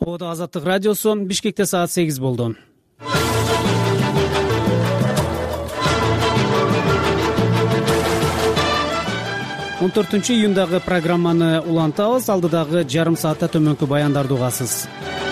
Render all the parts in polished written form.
Ода Азаттык радиосу. Бишкекте саат 8 болду. 14-июндагы программаны улантабыз. Алдыдагы жарым саатта төмөнкү баяндарды угасыз.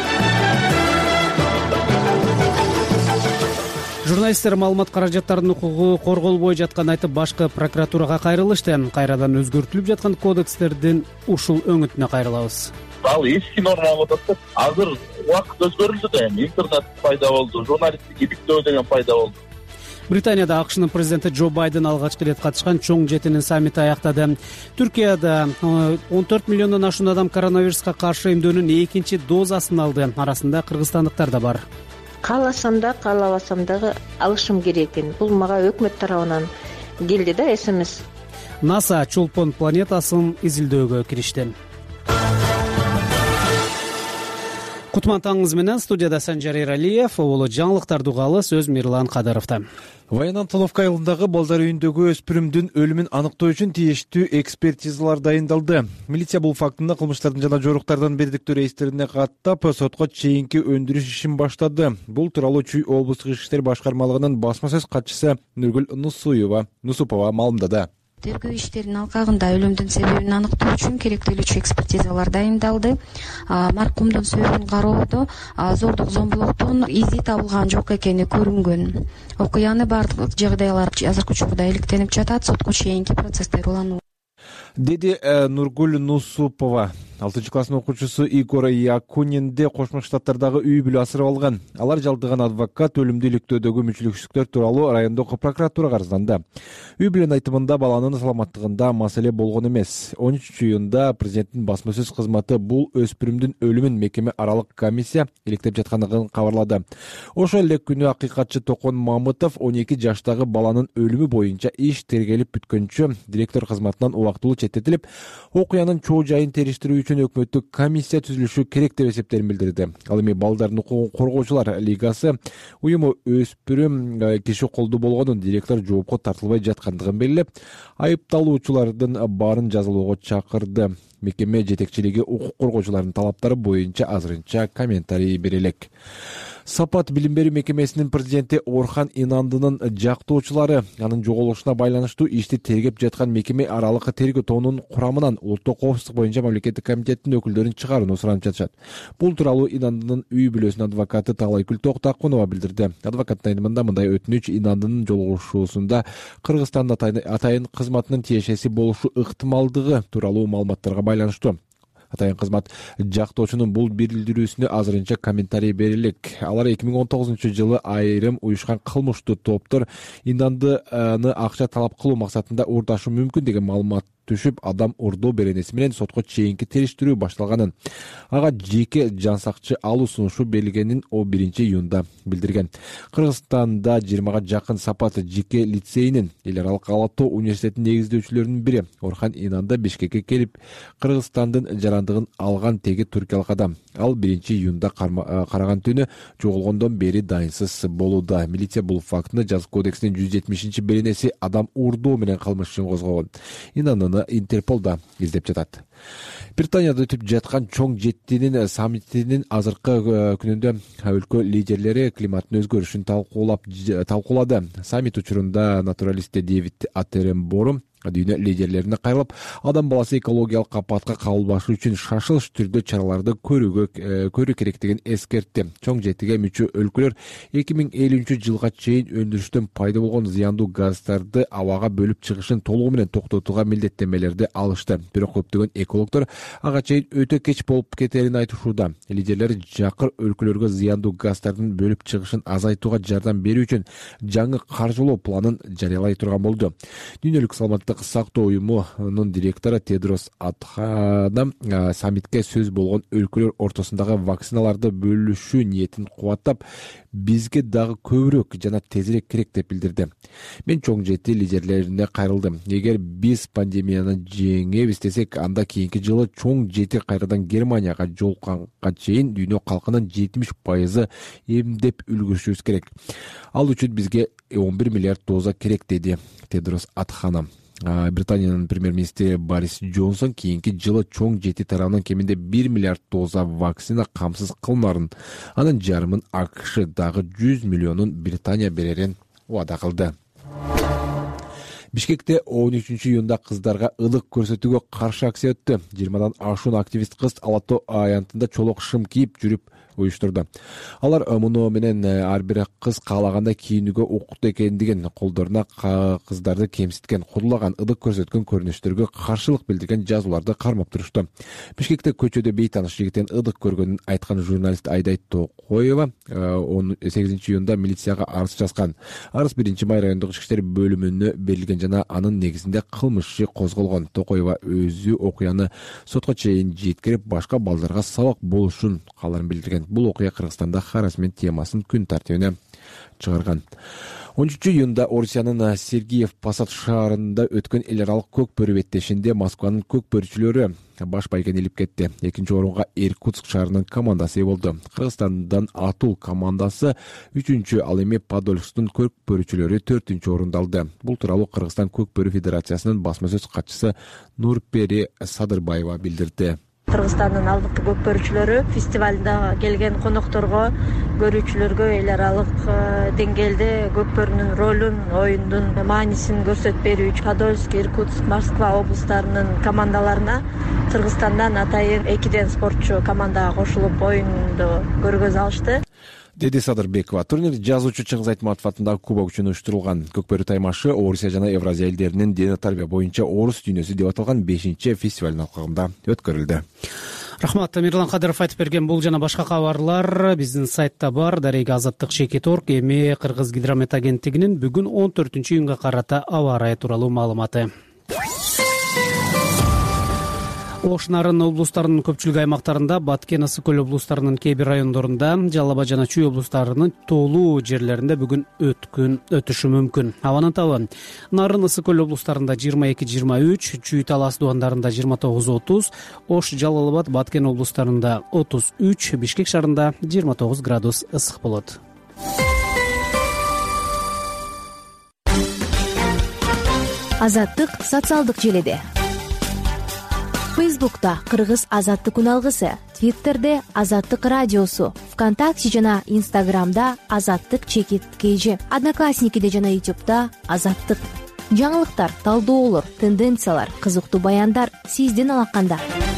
Журналисттер маалымат каражаттарынын укугу корголбой жатканын айтып, башкы прокуратурага кайрылышты. Кайрадан өзгөртүлүп жаткан кодекстердин ушул өңүтүнө кайрылабыз. Ал эски норма болуп атат. Азыр убакыт өзгөрүлдү да, интернет пайда болду, журналисттик иликтөө деген пайда болду. Британияда АКШнын президенти Джо Байден алгачкы ирет катышкан чоң жетинин саммити аяктады. Түркияда 14 миллиондон ашуун адам коронавируска каршы эмдөөнүн экинчи дозасын алды. Арасында кыргызстандыктар да бар. Кааласам да, каалабасам дагы алышым керек экен. Бул мага өкмөт тарабынан келди да СМС. НАСА чолпон планетасын изилдөөгө киришти. Кутман таңыңыз менен студияда Санжар Эралиев, оболу жаңылыктарды угалы сөз Мирлан Кадыровдо. Ваян-Антоновка айылындагы балдар үйүндөгү өспүрүмдүн өлүмүн аныктоо үчүн тийиштүү экспертизалар дайындалды. Милиция бул фактында кылмыштардын жана жоруктардын бирдиктүү рейстерине каттап, сотко чейинки өндүрүш ишин баштады. Бул тууралуу Чүй облустук ишки иштер башкармалыгынын басма сөз катчысы Нургүл Нусупова маалымдады. Тергөө иштеринин алкагында өлүмдүн себебин аныктоо үчүн керектелүүчү экспертизалар дайындалды. Маркумдун сөзүн кароодо зордук зомбулуктун изи табылган жок экени көрүнгөн. Окуяны бардык жагдайлар азыркы учурда иликтенип жатат, сотко чейинки процесстер улануу, деди Нургүл Нусупова. 6-класстын окуучусу Игор Якунинди Кошмо Штаттардагы үй бүлө асырып алган. Алар жалдыган адвокат өлүмдү иликтөөдөгү мүчүлүксүздүктөр тууралуу райондук прокуратурага арызданды. Үй бүлөнүн айтымында баланын саламаттыгында маселе болгон эмес. 13-июнда президенттин басма сөз кызматы бул өспүрүмдүн өлүмүн мекеме аралык комиссия иликтеп жаткандыгын кабарлады. Ошол эле күнү акыйкатчы Токон Мамытов 12 жаштагы баланын өлүмү боюнча иш тергелип бүткөнчө директор кызматынан убактылуу четтетилип, окуянын чоо жайын териштирүү үчүн өкмөттүк комиссия түзүлүшү керек деп эсептерин билдирди. Ал эми балдардын укугун коргоочулар лигасы уюму өспүрүм киши колдуу болгонун, директор жоопко тартылбай жаткандыгын белгилеп, айыпталуучулардын баарын жазалоого чакырды. Мекеме жетекчилиги укук коргоочулардын талаптары боюнча азырынча комментарий бере элек. Сапат билим берүү мекемесинин президенти Орхан Инандынын жактоочулары анын жоголушуна байланыштуу ишти тергеп жаткан мекеме аралык тергөө тобунун курамынан улуттук коопсуздук боюнча мамлекеттик комитеттин өкүлдөрүн чыгарууну суранып жатышат. Бул тууралуу Инандынын үй бүлөсүнүн адвокаты Талайкүл Токтакунова билдирди. Адвокаттын айтымында мындай өтүнүч Инандынын жолугушуусунда Кыргызстандын атайын кызматынын тиешеси болушу ыктымалдыгы тууралуу маалыматтарга байланыштуу. Атайын кызмат жактоочунун бул билдирүүсүнө азырынча комментарий бере элек. Алар 2019-жылы айрым уюшкан кылмыштуу топтор Инандыны акча талап кылуу максатында урдашы мүмкүн деген маалымат түшүп, адам урдоо беренеси менен сотко чейинки териштирүү башталганын, ага жеке жансакчы алуу сунушу берилгенин 1-июнда билдирген. Кыргызстанда 20-га жакын Сапат жеке лицейинин эл аралык Ала-Тоо университетинин негиздөөчүлөрүнүн бири Орхан Инанда Бишкекке келип, Кыргызстандын жарандыгын алган теги туркиялык адам. Ал 1-июнда караган түнү жоголгондон бери дайынсыз болууда. Милиция бул фактыны Жазык кодексинин 170-беренеси адам урдоо менен кылмыш ишин козгогон. Инандыны Интерпол да издеп жатат. Британияда өтүп жаткан чоң жетинин саммитинин азыркы күнүндө өлкө лидерлери климаттын өзгөрүшүн талкуулады. Саммит учурунда натуралист Дэвид Атеренборум дүйнө лидерлерине кайрылып, адам баласы экологиялык апатка кабылбашы үчүн шашылыш түрдө чараларды көрүү керектигин эскертти. Чоң жетиге мүчө өлкөлөр 2050-жылга чейин өндүрүштөн пайда болгон зыяндуу газдарды абага бөлүп чыгышын толугу менен токтотууга милдеттенмелерди алышты. Бирок көптөгөн экологдор ага чейин өтө кеч болуп кетерин айтышууда. Лидерлер жакыр өлкөлөргө зыяндуу газдардын бөлүп чыгышын азайтууга жардам берүү үчүн жаңы каржылоо планын жарыялай турган болду. Дүйнөлүк саламаттык сактоо уюмунун директору Тедрос Адханам саммитке сөз болгон өлкөлөр ортосундагы вакциналарды бөлүшүү ниетин кубаттап, бизге дагы көбүрөөк жана тезирээк керек деп билдирди. Мен чоң жети лидерлерине кайрылдым. Эгер биз пандемияны жеңебиз десек, анда кийинки жылы чоң жети кайрадан Германияга жолукканга чейин дүйнө калкынын 70% эмдеп үлгүрүшүбүз керек. Ал үчүн бизге 11 миллиард доза керек, деди Тедрос Адханам. Британиянын премьер-министри Борис Джонсон кийинки жылы чоң жети тарабынан кеминде 1 миллиард доза вакцина камсыз кылмарын, анын жарымын АКШ дагы 100 миллионун Британия берерин убада кылды. Бишкекте 13-июнда кыздарга ылык көрсөтүүгө каршы акция өттү. 20дан ашуун активист кыз Алато аянтында чолок шым кийип жүрүп уюштурду. Алар муну менен ар бир кыз каалагандай кийинүүгө укуктуу экендигин, колдоруна кыздарды кемситкен, кудулаган, ылык көрсөткөн көрүнүштөргө каршылык билдирген жазууларды кармап турушту. Бишкекте көчөдө бейтаныш жигиттен ылык көргөнүн айткан журналист Айдай Токоева 8-июнда милицияга арыз жазган. Арыз 1-май райондук ички иштер бөлүмүнө берилген жана анын негизинде кылмыш иши козголгон. Токоева өзү окуяны сотко чейин жеткирип, башка балдарга сабак болушун кааларын билдирген. Бул окуя Кыргызстанда харасмент темасын күн тартибине чыгарган. 13-июнда Орусиянын Сергиев Посад шаарында өткөн эл аралык көк бөрү беттешинде Москванын көк бөрүчүлөрү баш байгени илип кетти. Экинчи орунга Иркутск шаарынын командасы болду. Кыргызстандан Атул командасы 3-чү, ал эми Подольскдун көк бөрүчүлөрү 4-чү орунду алды. Бул тууралуу Кыргызстан көк бөрү федерациясынын басма сөз катчысы Нурпери Садырбаева билдирди. Кыргызстандын алдыңкы көк бөрүчүлөрү фестивалда келген конокторго, көрүүчүлөргө эл аралык деңгээлде көк бөрүнүн ролун, оюндун маанисин көрсөтүп берүү үчүн Подольск, Иркутск, Москва облустарынын командаларына Кыргызстандан атайын 2ден спортчу командага кошулуп оюнду көргөзө алышты, деди Садырбекова. Турнир жазуучу Чыңгыз Айтматов атындагы кубок үчүн уюштурулган. Көкбөрү таймашы Орусия жана Евразия элдеринин дене тарбия боюнча Орус дүйнөсү деп аталган 5-чи фестивалдын алкагында өткөрүлдү. Рахмат, Мирлан Кадыров айтып берген бул жана башка кабарлар биздин сайтта бар. Дареги Азаттык.org. Эми Кыргыз гидромет агенттигинин бүгүн 14-июнга карата аба ырайы тууралуу маалыматы. Ош Нарын облустарынын көпчүлүк аймактарында, Баткен, Ысык көл облустарынын кээ бир райондорунда, Жалал Абад жана Чүй облустарынын тоолуу жерлеринде бүгүн өтүшү мүмкүн. Абанын табы Нарын, Ысык көл облустарында 22-23, Чүй Талас дубандарында 29-30, Ош, Жалал Абад, Баткен облустарында 33, Бишкек шаарында 29 градус ысык болот. Азаттык социалдык желеде. Фейсбукта Кыргыз Азаттык үналгысы, Твиттерде Азаттык радиосу, ВКонтакте жана Инстаграмда Азаттык_KG, Одноклассникиде жана Ютубта Азаттык. Жаңылыктар, талдоолор, тенденциялар, кызыктуу баяндар сиздин алаканда.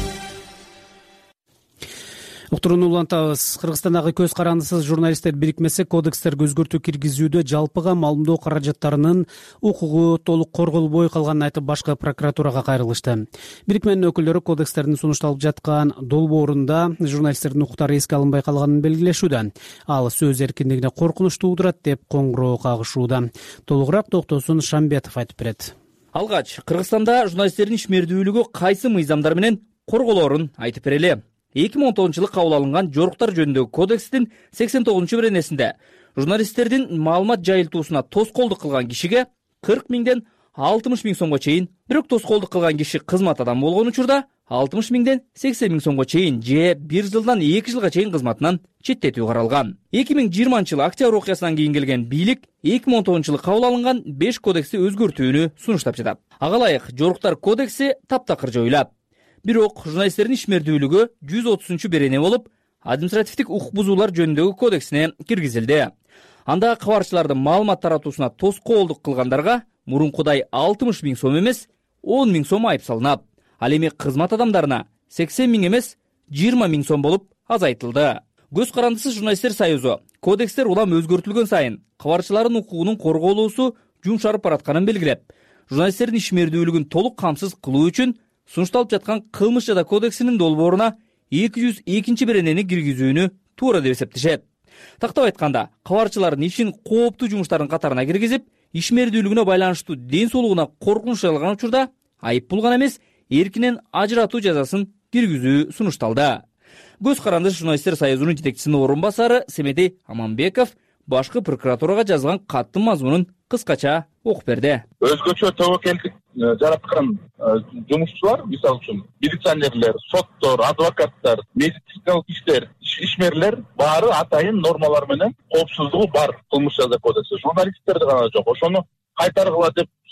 Уктурууну улантабыз. Кыргызстандагы көз карандысыз журналисттер бирикмеси кодекстерге өзгөртүү киргизүүдө жалпыга маалымдоо каражаттарынын укугу толук корголбой калганын айтып, башкы прокуратурага кайрылышты. Бирикменин өкүлдөрү кодекстердин сунушталып жаткан долбоорунда журналисттердин укуктары эске алынбай калганын белгилешүүдө. Ал сөз эркиндигине коркунуч туудурат деп коңгуроо кагышууда. Толугураак Токтосун Шамбетов айтып берет. Алгач Кыргызстанда журналисттердин ишмердүүлүгү кайсы мыйзамдар менен корголоорун айтып берели. 2010-жылы кабыл алынган жоруктар жөнүндөгү кодекстин 89-беренесинде журналисттердин маалымат жайылтуусуна тоскоолдук кылган кишиге 40 миңден 60 миң сомго чейин, бирок тоскоолдук кылган киши кызмат адамы болгон учурда 60 миңден 80 миң сомго чейин же 1 жылдан 2 жылга чейин кызматынан четтетүү каралган. 2020-жылы октябрь окуясынан кийин келген бийлик 2010-жылы кабыл алынган 5 кодексти өзгөртүүнү сунуштап жатат. Ага ылайык жоруктар кодекси таптакыр жоюлат. Бирок журналисттердин ишмердүүлүгү 130-берене болуп, административдик укук бузуулар жөнүндөгү кодексине киргизилди. Анда кабарчылардын маалымат таратуусуна тоскоолдук кылгандарга мурункудай 60 миң сом эмес, 10 миң сом айып салынат. Ал эми кызмат адамдарына 80 миң эмес, 20 миң сом болуп азайтылды. Көз карандысыз журналисттер союзу кодекстер улам өзгөртүлгөн сайын кабарчылардын укугунун корголуусу жумшарып баратканын белгилеп, журналисттердин ишмердүүлүгүн толук камсыз кылуу үчүн сунушталып жаткан кылмыш жада кодексинин долбооруна 202-беренени киргизүүнү туура деп эсептешет. Тактап айтканда, кабарчылардын ишин кооптуу жумуштардын катарына киргизип, ишмердүүлүгүнө байланыштуу ден соолугуна коркунуч жаралган учурда айып пул эмес, эркинен ажыратуу жазасын киргизүү сунушталды. Көз карандысыз журналисттер союзунун жетекчисинин орун басары Семетей Аманбеков башкы прокуратурага жазган каттын мазмунун кыскача окуп берди. Өзгөчө тобокелдик жараткан жумушчулар, мисалы үчүн милиционерлер, соттор, адвокаттар, медициналык ишмерлер баары атайын нормалар менен коопсуздугу бар кылмыш жаза кодекси. Журналисттерди гана жок. Ошону кайтаргыла деп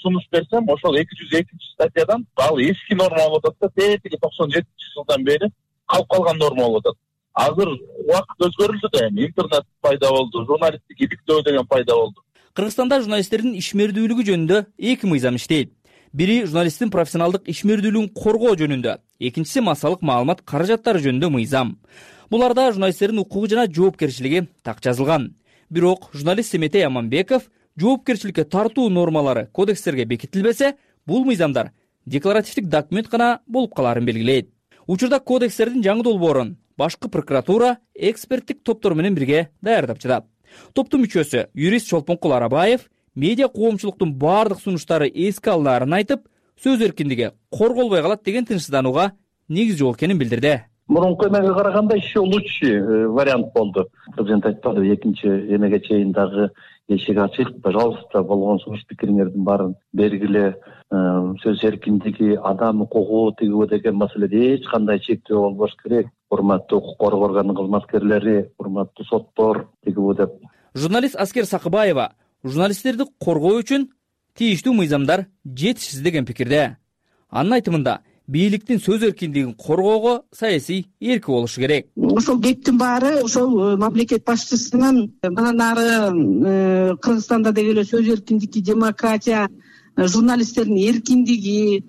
сунуш берсем, ошол 202 статьядан ал эски норма болуп атат да, тетиги 97-жылдан бери калып калган норма болуп атат. Азыр убакыт өзгөрүлдү да, эми интернет пайда болду, журналисттик иликтөө деген пайда болду. Кыргызстанда журналисттердин ишмердүүлүгү жөнүндө эки мыйзам иштейт. Бири журналисттин профессионалдык ишмердүүлүгүн коргоо жөнүндө, экинчиси массалык маалымат каражаттары жөнүндө мыйзам. Буларда журналисттердин укугу жана жоопкерчилиги так жазылган. Бирок журналист Семетей Аманбеков жоопкерчиликке тартуу нормалары кодекстерге бекитилбесе, бул мыйзамдар декларативдик документ гана болуп каларын белгилейт. Учурда кодекстердин жаңы долбоорун башкы прокуратура эксперттик топтор менен бирге даярдап жатат. Топтун мүчөсү юрист Чолпонкул Арабаев медиа коомчулуктун баардык сунуштары эске алынаарын айтып, сөз эркиндиги корголбой калат деген тынчсызданууга негиз жок экенин билдирди. Мурунку эмеге караганда еще лучший вариант болду. Президент айтпады, экинчи эмеге чейин дагы эшик ачык, пожалуйста, болгон сунуш пикириңердин баарын бергиле. Сөз эркиндиги, адам укугу тигүү деген маселеде эч кандай чектөө болбош керек. Урматтуу укук коргоо органынын кызматкерлери, урматтуу соттор тигүү деп. Журналист Аскер Сакыбаева журналисттерди коргоо үчүн тийиштүү мыйзамдар жетишсиз деген пикирде. Анын айтымында, бийликтин сөз эркиндигин коргоого саясий эрки болушу керек. Ошол кептин баары ошол мамлекет башчысынын мындан ары Кыргызстанда деги эле сөз эркиндиги, демократия, журналисттердин эркиндиги,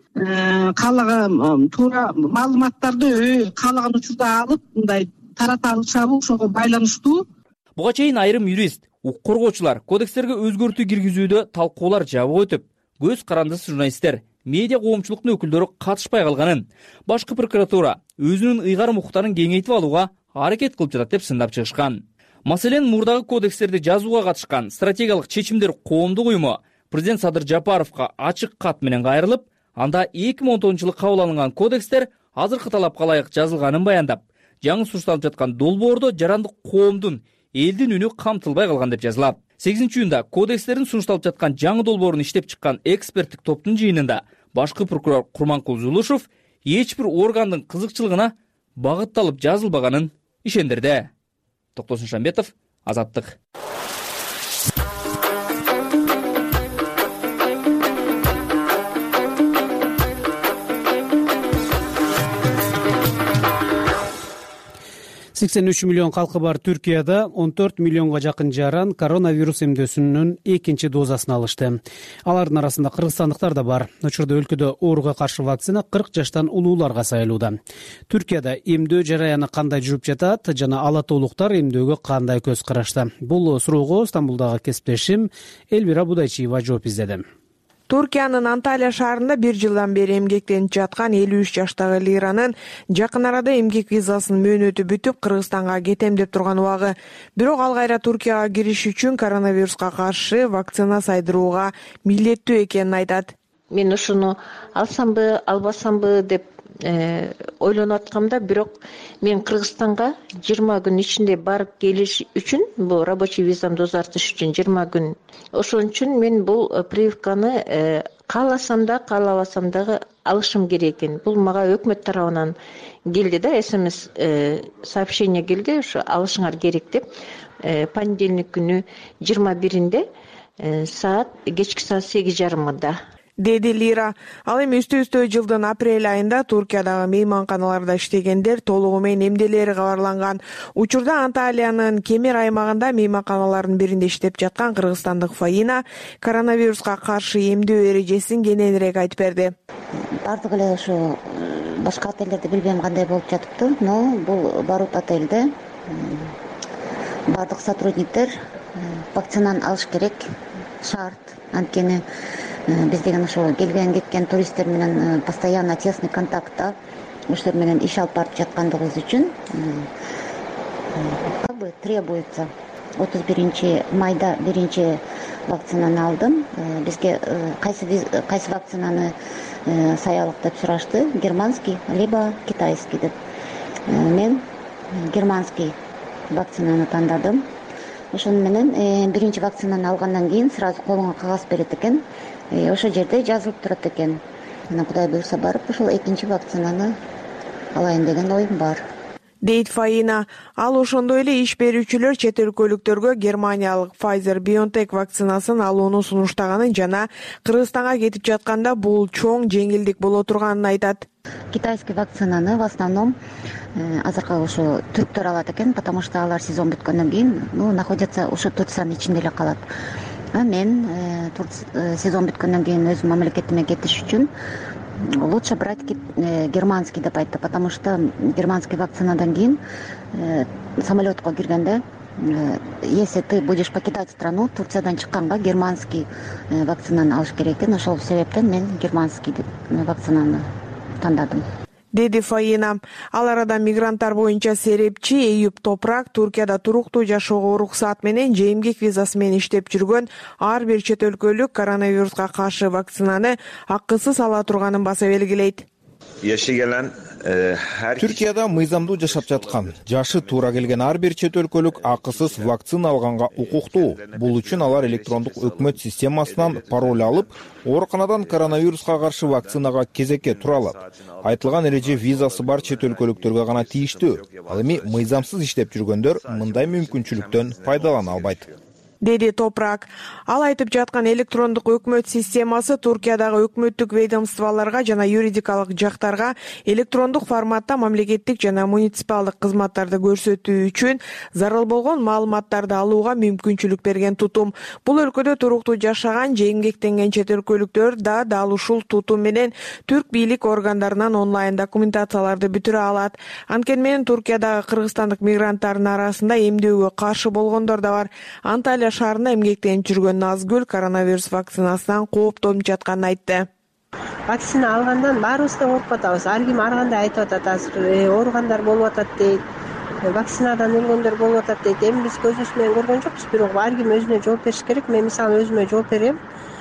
каалаган туура маалыматтарды каалаган учурда алып мындай тарата алышабы ошого байланыштуу. Буга чейин айрым юрист, укук коргоочулар кодекстерге өзгөртүү киргизүүдө талкуулар жабык өтүп, көз карандысыз журналисттер, медиа коомчулуктун өкүлдөрү катышпай калганын, башкы прокуратура өзүнүн ыйгарым укуктарын кеңейтип алууга аракет кылып жатат деп сындап чыгышкан. Маселен, мурдагы кодекстерди жазууга катышкан стратегиялык чечимдер коомдук уюму президент Садыр Жапаровго ачык кат менен кайрылып, анда 2019-жылы кабыл алынган кодекстер азыркы талапка ылайык жазылганын баяндап, жаңы сунушталып жаткан долбоордо жарандык коомдун, элдин үнү камтылбай калган деп жазылат. 8-июнда кодекстерин сунушталып жаткан жаңы долбоорун иштеп чыккан эксперттик топтун жыйынында башкы прокурор Курманкул Зулушев эч бир органдын кызыкчылыгына багытталып жазылбаганын ишендирди. Токтосун Шамбетов, Азаттык. 83 миллион калкы бар Түркияда 14 миллионго жакын жаран коронавирус эмдөөсүнүн экинчи дозасын алышты. Алардын арасында кыргызстандыктар да бар. Учурда өлкөдө ооруга каршы вакцина 40 жаштан улууларга сайылууда. Түркияда эмдөө жараяны кандай жүрүп жатат жана ала толуктар эмдөөгө кандай көз карашта? Бул суроого Стамбулдагы кесиптешим Элвира Будайчиева жооп издеди. Туркиянын Анталия шаарында 1 жылдан бери эмгектенип жаткан 53 жаштагы Лиранын жакын арада эмгек визасынын мөөнөтү бүтүп, Кыргызстанга кетем деп турган убагы. Бирок ал кайра Туркияга кириш үчүн коронавируска каршы вакцина сайдырууга милдеттүү экенин айтат. Мен ушуну алсамбы, албасамбы деп ойлонуп аткамда, бирок мен Кыргызстанга 20 күн ичинде барып келиш үчүн, бул рабочий визамды узартыш үчүн 20 күн. Ошон үчүн мен бул прививканы кааласам да, каалабасам дагы алышым керек экен. Бул мага өкмөт тарабынан келди да, СМС сообщение келди, ушу алышыңар керек деп. Понедельник күнү 21-inde кечки саат 8:30 деди Лира. Ал эми үстө жылдын апрель айында Туркиядагы мейманканаларда иштегендер толугу менен эмделери кабарланган. Учурда Анталиянын Кемер аймагында мейманканалардын биринде иштеп жаткан кыргызстандык Фаина коронавируска каршы эмдөө эрежесин кененирээк айтып берди. Бардык эле ушу башка отелдерде билбейм кандай болуп жатыптыр, но бул Барут отелде бардык сотрудниктер вакцинаны алыш керек, шарт. Анткени биз деген ошо келген кеткен туристтер менен постоянно тесный контактта, ошолор менен иш алып барып жаткандыгыбыз үчүн как бы требуется. 31 майда биринчи вакцинаны алдым. Бизге кайсы вакцинаны саялык деп сурашты, германский либо китайский деп. Мен германский вакцинаны тандадым. Ошону менен биринчи вакцинаны алгандан кийин сразу колуңа кагаз берет экен. Ошол жерде жазылып турат экен. Мына Кудай буйрса барып ошол экинчи вакцинаны алайын деген оюм бар. дейт Фаина. Ал ошондой эле иш берүүчүлөр чет өлкөлүктөргө германиялык Pfizer-BioNTech вакцинасын алууну сунуштаганын жана Кыргызстанга кетип жатканда бул чоң жеңилдик боло турганын айтат. Китайский вакцинаны в основном азыркы ушу түрктөр алат экен, потому что алар сезон бүткөндөн кийин находятся ушу Турциянын ичинде эле калат. Мен сезон бүткөндөн кийин өз мамлекетиме кетиш үчүн лучше брать германский деп айтты, потому что германский вакцинадан кийин самолетко киргенде, если ты будешь покидать страну, Турциядан чыкканга германский вакцинаны алыш керек экен. Ошол себептен мен германский вакцинаны тандадым, деди Фаина. Ал арада мигранттар боюнча серепчи Эюп Топрак Туркияда туруктуу жашоого уруксат менен же эмгек визасы менен иштеп жүргөн ар бир чет өлкөлүк коронавируска каршы вакцинаны акысыз ала турганын баса белгилейт. Түркияда мыйзамдуу жашап жаткан, жашы туура келген ар бир чет өлкөлүк акысыз вакцина алганга укуктуу. Бул үчүн алар электрондук өкмөт системасынан пароль алып, ооруканадан коронавируска каршы вакцинага кезекке тура алат. Айтылган эреже визасы бар чет өлкөлүктөргө гана тийиштүү. Ал эми мыйзамсыз иштеп жүргөндөр мындай мүмкүнчүлүктөн пайдалана албайт, деди Топрак. Ал айтып жаткан электрондук өкмөт системасы Туркиядагы өкмөттүк ведомстволорго жана юридикалык жактарга электрондук форматта мамлекеттик жана муниципалдык кызматтарды көрсөтүү үчүн зарыл болгон маалыматтарды алууга мүмкүнчүлүк берген тутум. Бул өлкөдө туруктуу жашаган же эмгектенген чет өлкөлүктөр да дал ушул тутум менен түрк бийлик органдарынан онлайн документацияларды бүтүрө алат. Анткени менен Туркиядагы кыргызстандык мигранттардын арасында эмдөөгө каршы болгондор да бар. Анталия шаарында эмгектенип жүргөн Назгүл коронавирус вакцинасынан кооптонуп жатканын айтты. Вакцина алгандан баарыбыз да ооруп атабыз. Ар ким ар кандай айтып атат, азыр ооругандар болуп атат дейт. Вакцинадан өлгөндөр болуп атат дейт. Эми биз көзүбүз менен көргөн жокпуз, бирок ар ким өзүнө жооп бериш керек. Мен мисалы өзүмө жооп берем.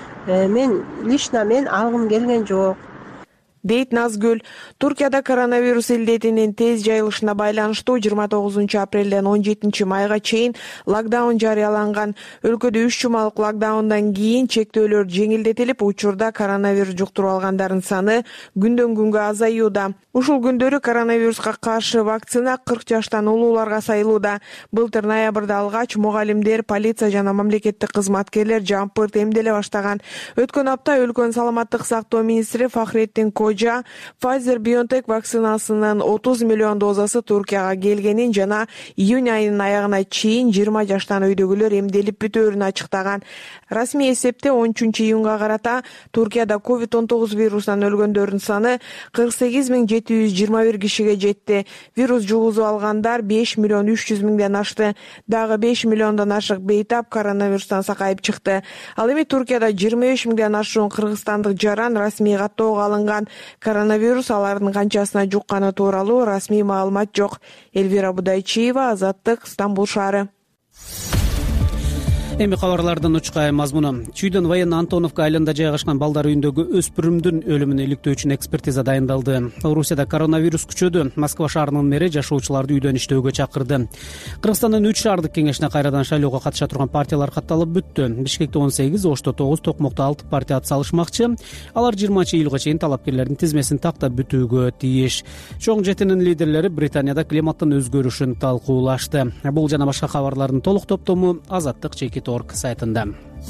Мен алгым келген жок, дейт Назгүл. Туркияда коронавирус илдетинин тез жайылышына байланыштуу 29 апрелден 17 майга чейин локдаун жарыяланган. Өлкөдө 3 жумалык локдаундан кийин чектөөлөр жеңилдетилип, учурда коронавирус жуктуруп алгандардын саны күндөн күнгө азаюуда. Ушул күндөрү коронавируска каршы вакцина 40 жаштан улууларга сайылууда. Былтыр ноябрда алгач мугалимдер, полиция жана мамлекеттик кызматкерлер жампырт эмделе баштаган. Өткөн апта өлкөнүн саламаттык сактоо министри Фахретдин Pfizer-BioNTech вакцинасынын 30 миллион дозасы Туркияга келгенин жана июнь айынын аягына чейин 20 жаштан өйдөгүлөр эмделип бүтөөрүн ачыктаган. Расмий эсепте 13 июнга карата Туркияда COVID-19 вирусунан өлгөндөрдүн саны 48.721 кишиге жетти. Вирус жугузуп алгандар 5 миллион 300 миңден ашты. Дагы 5 миллиондон ашык бейтап коронавирустан сакайып чыкты. Ал эми Туркияда 25 миңден ашуун кыргызстандык жаран расмий каттоого алынган. Коронавирус алардын канчасына жукканы тууралуу расмий маалымат жок. Элвира Будайчиева, Азаттык, Стамбул шаары. Эми кабарлардын учкай мазмуну. Чүйдөн Военно Антоновка айылында жайгашкан балдар үйүндөгү өспүрүмдүн өлүмүн иликтөө үчүн экспертиза дайындалды. Орусияда коронавирус күчөдү. Москва шаарынын мэри жашоочуларды үйдөн иштөөгө чакырды. Кыргызстандын 3 шаардык кеңешине кайрадан шайлоого катыша турган партиялар катталып бүттү. Бишкекте 18, Ошто 9, Токмокто 6 партия ат салышмакчы. Алар 20-июлга чейин талапкерлердин тизмесин тактап бүтүүгө тийиш. Чоң жетинин лидерлери Британияда климаттын өзгөрүшүн талкуулашты. Бул жана башка кабарлардын толук топтому Азаттык Чекит.org сайтында.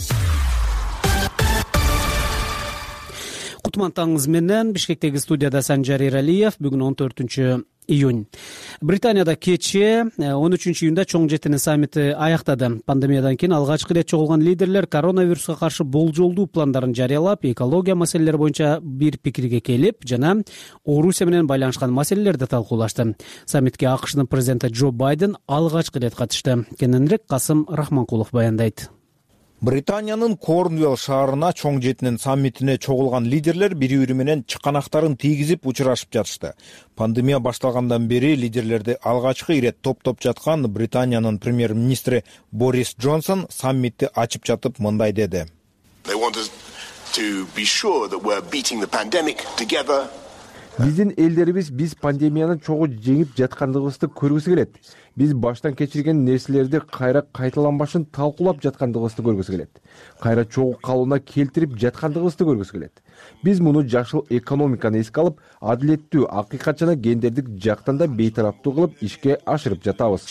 Кутман таңыңыз менен Бишкектеги студияда Санжар Эралиев. Бүгүн 14 июнь. Британияда кечээ 13 июнда чоң жетинин саммити аяктады. Пандемиядан кийин алгачкы ирет чогулган лидерлер коронавируска каршы болжолдуу пландарын жарыялап, экология маселелери боюнча бир пикирге келип, жана Орусия менен байланышкан маселелерди талкуулашты. Саммитке АКШнын президенти Джо Байден алгачкы ирет катышты. Кененирээк Касым Рахманкулов баяндайт. Британиянын Корнуэлл шаарына чоң жетинин саммитине чогулган лидерлер бири-бири менен чыканактарын тийгизип учурашып жатышты. Пандемия башталгандан бери лидерлерди алгачкы ирет топтоп жаткан Британиянын премьер-министри Борис Джонсон саммитти ачып жатып мындай деди. Биздин элдерибиз биз пандемияны чогуу жеңип жаткандыгыбызды көргүсү келет. Биз баштан кечирген нерселерди кайра кайталанбашын талкуулап жаткандыгыбызды көргүсү келет. Кайра чогуу калыбына келтирип жаткандыгыбызды көргүсү келет. Биз муну жашыл экономиканы эске алып, адилеттүү, акыйкат жана гендердик жактан да бейтараптуу кылып ишке ашырып жатабыз,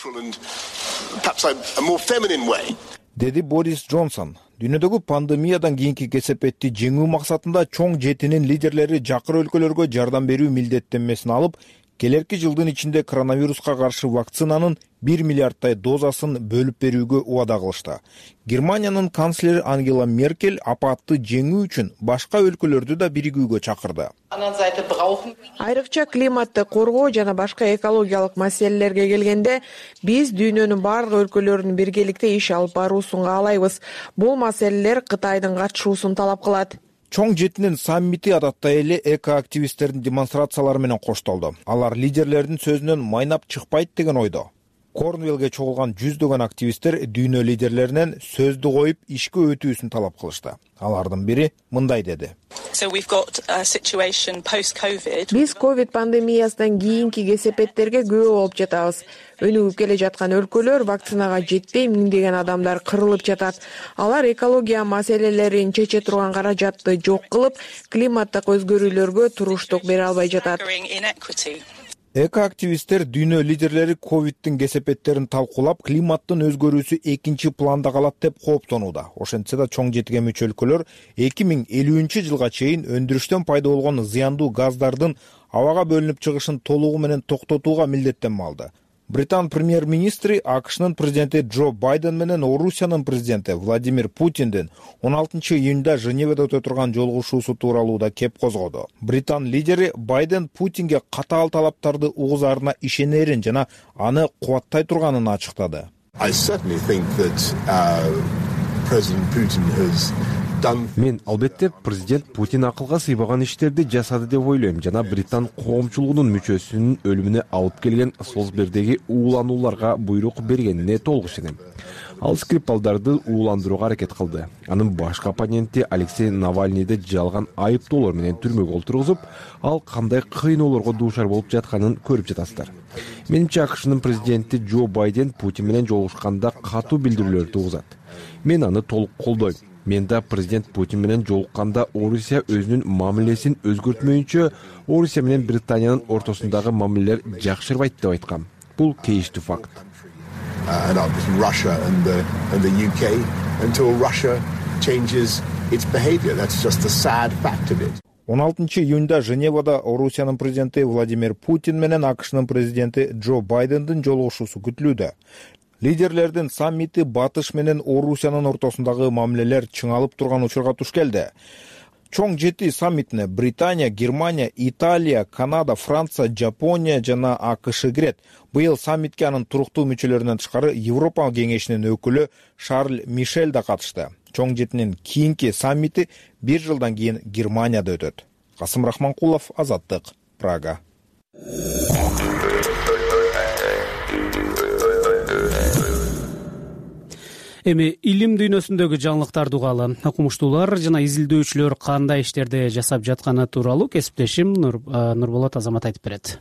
деди Борис Джонсон. Дүйнөдөгү пандемиядан кийинки кесепетти жеңүү максатында чоң жетинин лидерлери жакыр өлкөлөргө жардам берүү милдеттенмесин алып, келерки жылдын ичинде коронавируска каршы вакцинанын 1 миллиардтай дозасын бөлүп берүүгө убада кылышты. Германиянын канцлери Ангела Меркель апатты жеңүү үчүн башка өлкөлөрдү да биригүүгө чакырды. Айрыкча климатты коргоо жана башка экологиялык маселелерге келгенде, биз дүйнөнүн бардык өлкөлөрүнүн биргеликте иш алып баруусун каалайбыз. Бул маселелер Кытайдын катышуусун талап кылат. Чоң жетинин саммити адатта эле экоактивисттердин демонстрациялары менен коштолду. Алар лидерлердин сөзүнөн майнап чыкпайт деген ойдо. Корнвеллге чогулган жүздөгөн активисттер дүйнө лидерлеринен сөздү коюп ишке өтүүсүн талап кылышты. Алардын бири мындай деди. Биз ковид пандемиясынан кийинки кесепеттерге күбө болуп жатабыз. Өнүгүп келе жаткан өлкөлөр вакцинага жетпей миңдеген адамдар кырылып жатат. Алар экология маселелерин чече турган каражатты жок кылып, климаттык өзгөрүүлөргө туруштук бере албай жатат. Экоактивисттер дүйнө лидерлери ковидтин кесепеттерин талкуулап, климаттын өзгөрүүсү экинчи планда калат деп кооптонууда. Ошентсе да чоң жетиге мүчө өлкөлөр 2050 жылга чейин өндүрүштөн пайда болгон зыяндуу газдардын абага бөлүнүп чыгышын толугу менен токтотууга милдеттенме алды. Британ премьер-министри АКШнын президенти Джо Байден менен Орусиянын президенти Владимир Путиндин 16 июнда Женевада өтө турган жолугушуусу тууралуу да кеп козгоду. Британ лидери Байден Путинге катаал талаптарды угузарына ишенерин жана аны кубаттай турганын ачыктады. Мен албетте президент Путин акылга сыйбаган иштерди жасады деп ойлойм жана Британ коомчулугунун мүчөсүнүн өлүмүнө алып келген Солсбердеги ууланууларга буйрук бергенине толук ишенем. Ал Скрипалдарды ууландырууга аракет кылды. Анын башкы оппоненти Алексей Навальныйды жалган айыптоолор менен түрмөгө олтургузуп, ал кандай кыйноолорго дуушар болуп жатканын көрүп жатасыздар. Менимче АКШнын президенти Джо Байден Путин менен жолугушканда катуу билдирүүлөрдү угузат. Мен аны толук колдойм. Мен да президент Путин менен жолукканда Орусия өзүнүн мамилесин өзгөртмөйүнчө Орусия менен Британиянын ортосундагы мамилелер жакшырбайт деп айткам. Бул кейиштүү факт. 16 июнда Женевада Орусиянын президенти Владимир Путин менен АКШнын президенти Джо Байдендин жолугушуусу күтүлүүдө. Лидерлердин саммити Батыш менен Орусиянын ортосундагы мамилелер чыңалып турган учурга туш келди. Чоң жети саммитине Британия, Германия, Италия, Канада, Франция, Жапония жана АКШ кирет. Быйыл саммитке анын туруктуу мүчөлөрүнөн тышкары Европа кеңешинин өкүлү Шарль Мишель да катышты. Чоң жетинин кийинки саммити 1 жылдан кийин Германияда өтөт. Касым Рахманкулов, Азаттык, Прага. Эми илим дүйнөсүндөгү жаңылыктарды угалы. Окумуштуулар жана изилдөөчүлөр кандай иштерди жасап жатканы тууралуу кесиптешим Нурболот Азамат айтып берет.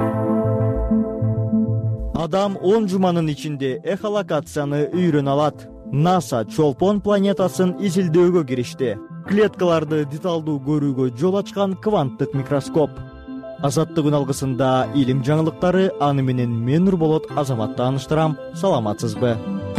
Адам 10 жуманын ичинде эхолокацияны үйрөнө алат. НАСА Чолпон планетасын изилдөөгө киришти. Клеткаларды деталдуу көрүүгө жол ачкан кванттык микроскоп. Азаттык үналгысында илим жаңылыктары, аны менен мен Нурболот Азамат тааныштырам. Саламатсызбы?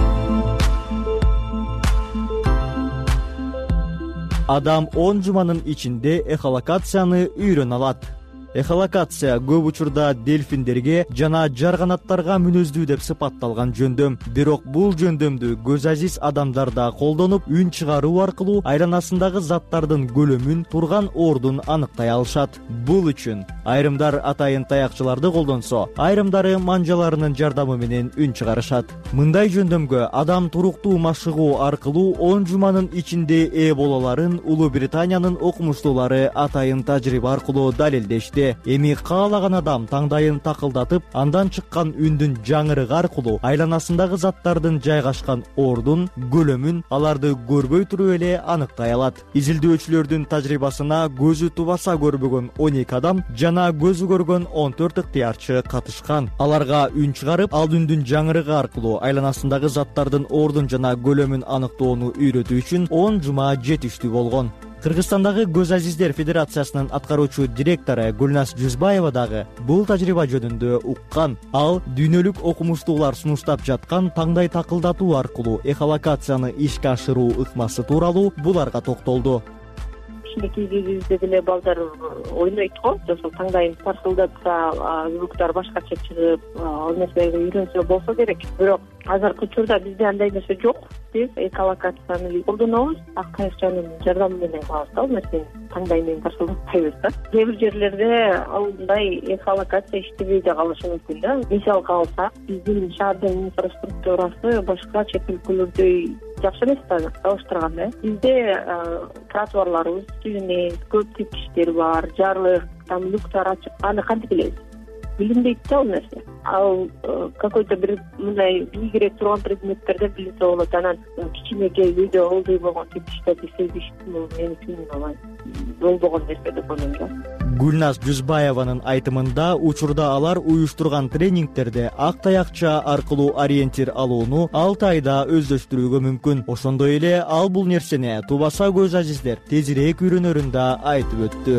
Адам 10 жуманын ичинде эхолокацияны үйрөнө алат. Эхолокация көп учурда дельфиндерге жана жарганаттарга мүнөздүү деп сыпатталган жөндөм. Бирок бул жөндөмдү көз азиз адамдар да колдонуп, үн чыгаруу аркылуу айланасындагы заттардын көлөмүн, турган ордун аныктай алышат. Бул үчүн айрымдар атайын таякчыларды колдонсо, айрымдары манжаларынын жардамы менен үн чыгарышат. Мындай жөндөмгө адам туруктуу машыгуу аркылуу 10 жуманын ичинде ээ бололарын Улуу Британиянын окумуштуулары атайын тажрыйба аркылуу далилдешти. эле. Эми каалаган адам таңдайын такылдатып, андан чыккан үндүн жаңырыгы аркылуу айланасындагы заттардын жайгашкан ордун, көлөмүн аларды көрбөй туруп эле аныктай алат. Изилдөөчүлөрдүн тажрыйбасына көзү тубаса көрбөгөн 12 адам жана көзү көргөн 14 ыктыярчы катышкан. Аларга үн чыгарып, ал үндүн жаңырыгы аркылуу айланасындагы заттардын ордун жана көлөмүн аныктоону үйрөтүү үчүн 10 жума жетиштүү болгон. Кыргызстандагы Көз Азиздер Федерациясынын аткаруучу директору Гүлназ Жүзбаева дагы бул тажрыйба жөнүндө уккан. Ал дүйнөлүк окумуштуулар сунуштап жаткан таңдай такылдатуу аркылуу эхолокацияны ишке ашыруу ыкмасы тууралуу буларга токтолду. Кичинекей кезибизде деле балдар ойнойт го, ошол таңдайын таркылдатса, звуктар башкача чыгып, ал нерселерге үйрөнсө болсо керек. Бирок азыркы учурда бизде андай нерсе жок. Биз эколокацияны колдонобуз, ак тайыкчанын жардамы менен кылабыз да, ал нерсени таңдай менен таркылдатпайбыз да. Кээ бир жерлерде андай эколокация иштебей да калышы мүмкүн да. Мисалга алсак, биздин шаардын инфраструктурасы башка чет өлкөлөрдөй жакшы эмес да, салыштырганда. Бизде тротуарларыбыз түзүнөт, көп тепкичтер бар, жарык, там люктар ачык. Аны кантип билебиз? Билинбейт да ал нерсе. Ал какой-то бир мындай бийигирээк турган предметтерде билинсе болот. Анан кичинекей үйдө ылдый болгон тепкичтерди сезиш мен үчүн алай болбогон нерсе деп ойлойм да. Гүлназ Жүзбаеванын айтымында учурда алар уюштурган тренингтерде ак таякча аркылуу ориентир алууну 6 айда өздөштүрүүгө мүмкүн. Ошондой эле ал бул нерсени тубаса көз азиздер тезирээк үйрөнөрүн да айтып өттү.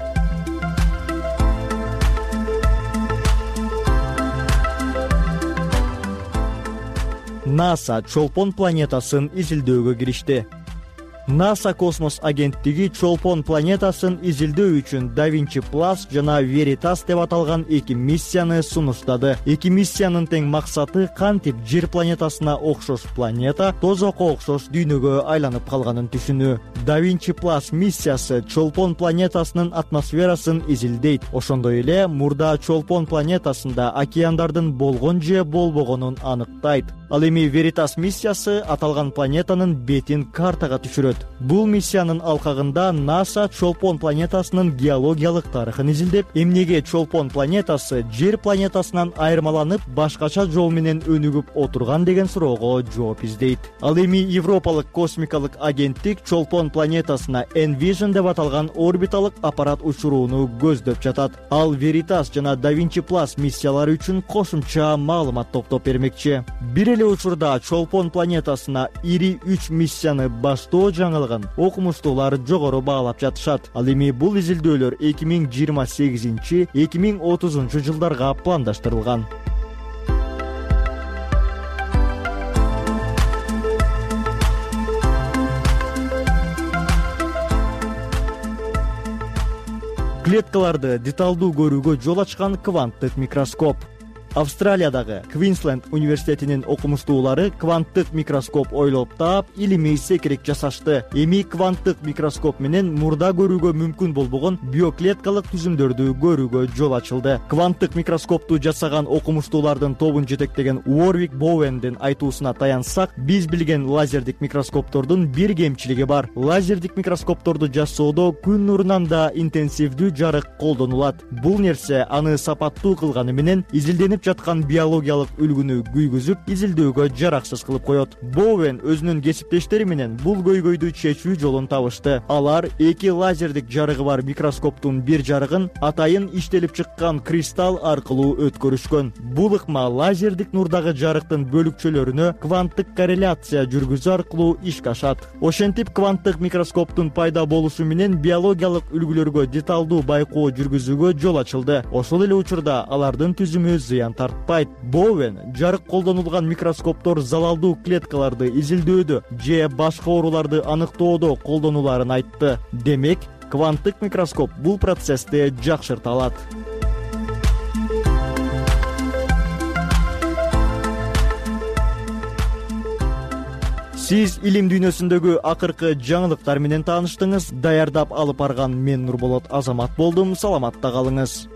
НАСА Чолпон планетасын изилдөөгө киришти. НАСА космос агенттиги Чолпон планетасын изилдөө үчүн Да Винчи Плас жана Веритас деп аталган 2 миссияны сунуштады. 2 миссиянын тең максаты кантип Жер планетасына окшош планета тозокко окшош дүйнөгө айланып калганын түшүнүү. Да Винчи Плас миссиясы Чолпон планетасынын атмосферасын изилдейт. Ошондой эле мурда Чолпон планетасында океандардын болгон же болбогонун аныктайт. Ал эми Веритас миссиясы аталган планетанын бетин картага түшүрөт. Бул миссиянын алкагында НАСА Чолпон планетасынын геологиялык тарыхын изилдеп, эмнеге Чолпон планетасы Жер планетасынан айырмаланып, башкача жол менен өнүгүп отурган деген суроого жооп издейт. Ал эми Европалык космикалык агенттик Чолпон планетасына Envision деп аталган орбиталык аппарат учурууну көздөп жатат. Ал Веритас жана Да Винчи Плас миссиялары үчүн кошумча маалымат топтоп бермекчи. Бир эле учурда Чолпон планетасына ири 3 миссияны баштоо жаңылыгын окумуштуулар жогору баалап жатышат. Ал эми бул изилдөөлөр 2028-2030 жылдарга пландаштырылган. Клеткаларды деталдуу көрүүгө жол ачкан кванттык микроскоп. Австралиядагы Квинсленд университетинин окумуштуулары кванттык микроскоп ойлоп таап, илимий секирек жасашты. Эми кванттык микроскоп менен мурда көрүүгө мүмкүн болбогон биоклеткалык түзүмдөрдү көрүүгө жол ачылды. Кванттык микроскопту жасаган окумуштуулардын тобун жетектеген Уорвик Боуэндин айтуусуна таянсак, биз билген лазердик микроскоптордун бир кемчилиги бар. Лазердик микроскопторду жасоодо күн нурунан да интенсивдүү жарык колдонулат. Бул нерсе аны сапаттуу кылганы менен изилденип жаткан биологиялык үлгүнү күйгүзүп, изилдөөгө жараксыз кылып коет. Боуэн өзүнүн кесиптештери менен бул көйгөйдү чечүү жолун табышты. Алар 2 лазердик жарыгы бар микроскоптун бир жарыгын атайын иштелип чыккан кристалл аркылуу өткөрүшкөн. Бул ыкма лазердик нурдагы жарыктын бөлүкчөлөрүнө кванттык корреляция жүргүзүү аркылуу ишке ашат. Ошентип кванттык микроскоптун пайда болушу менен биологиялык үлгүлөргө деталдуу байкоо жүргүзүүгө жол ачылды. Ошол эле учурда алардын түзүмү зыян тартпайт. Боуэн жарык колдонулган микроскоптор залалдуу клеткаларды изилдөөдө же башка ооруларды аныктоодо колдонуларын айтты. Демек, кванттык микроскоп бул процессти жакшырта алат. Сиз илим дүйнөсүндөгү акыркы жаңылыктар менен тааныштыңыз. Даярдап алып барган мен Нурболот Азамат болдум. Саламатта калыңыз.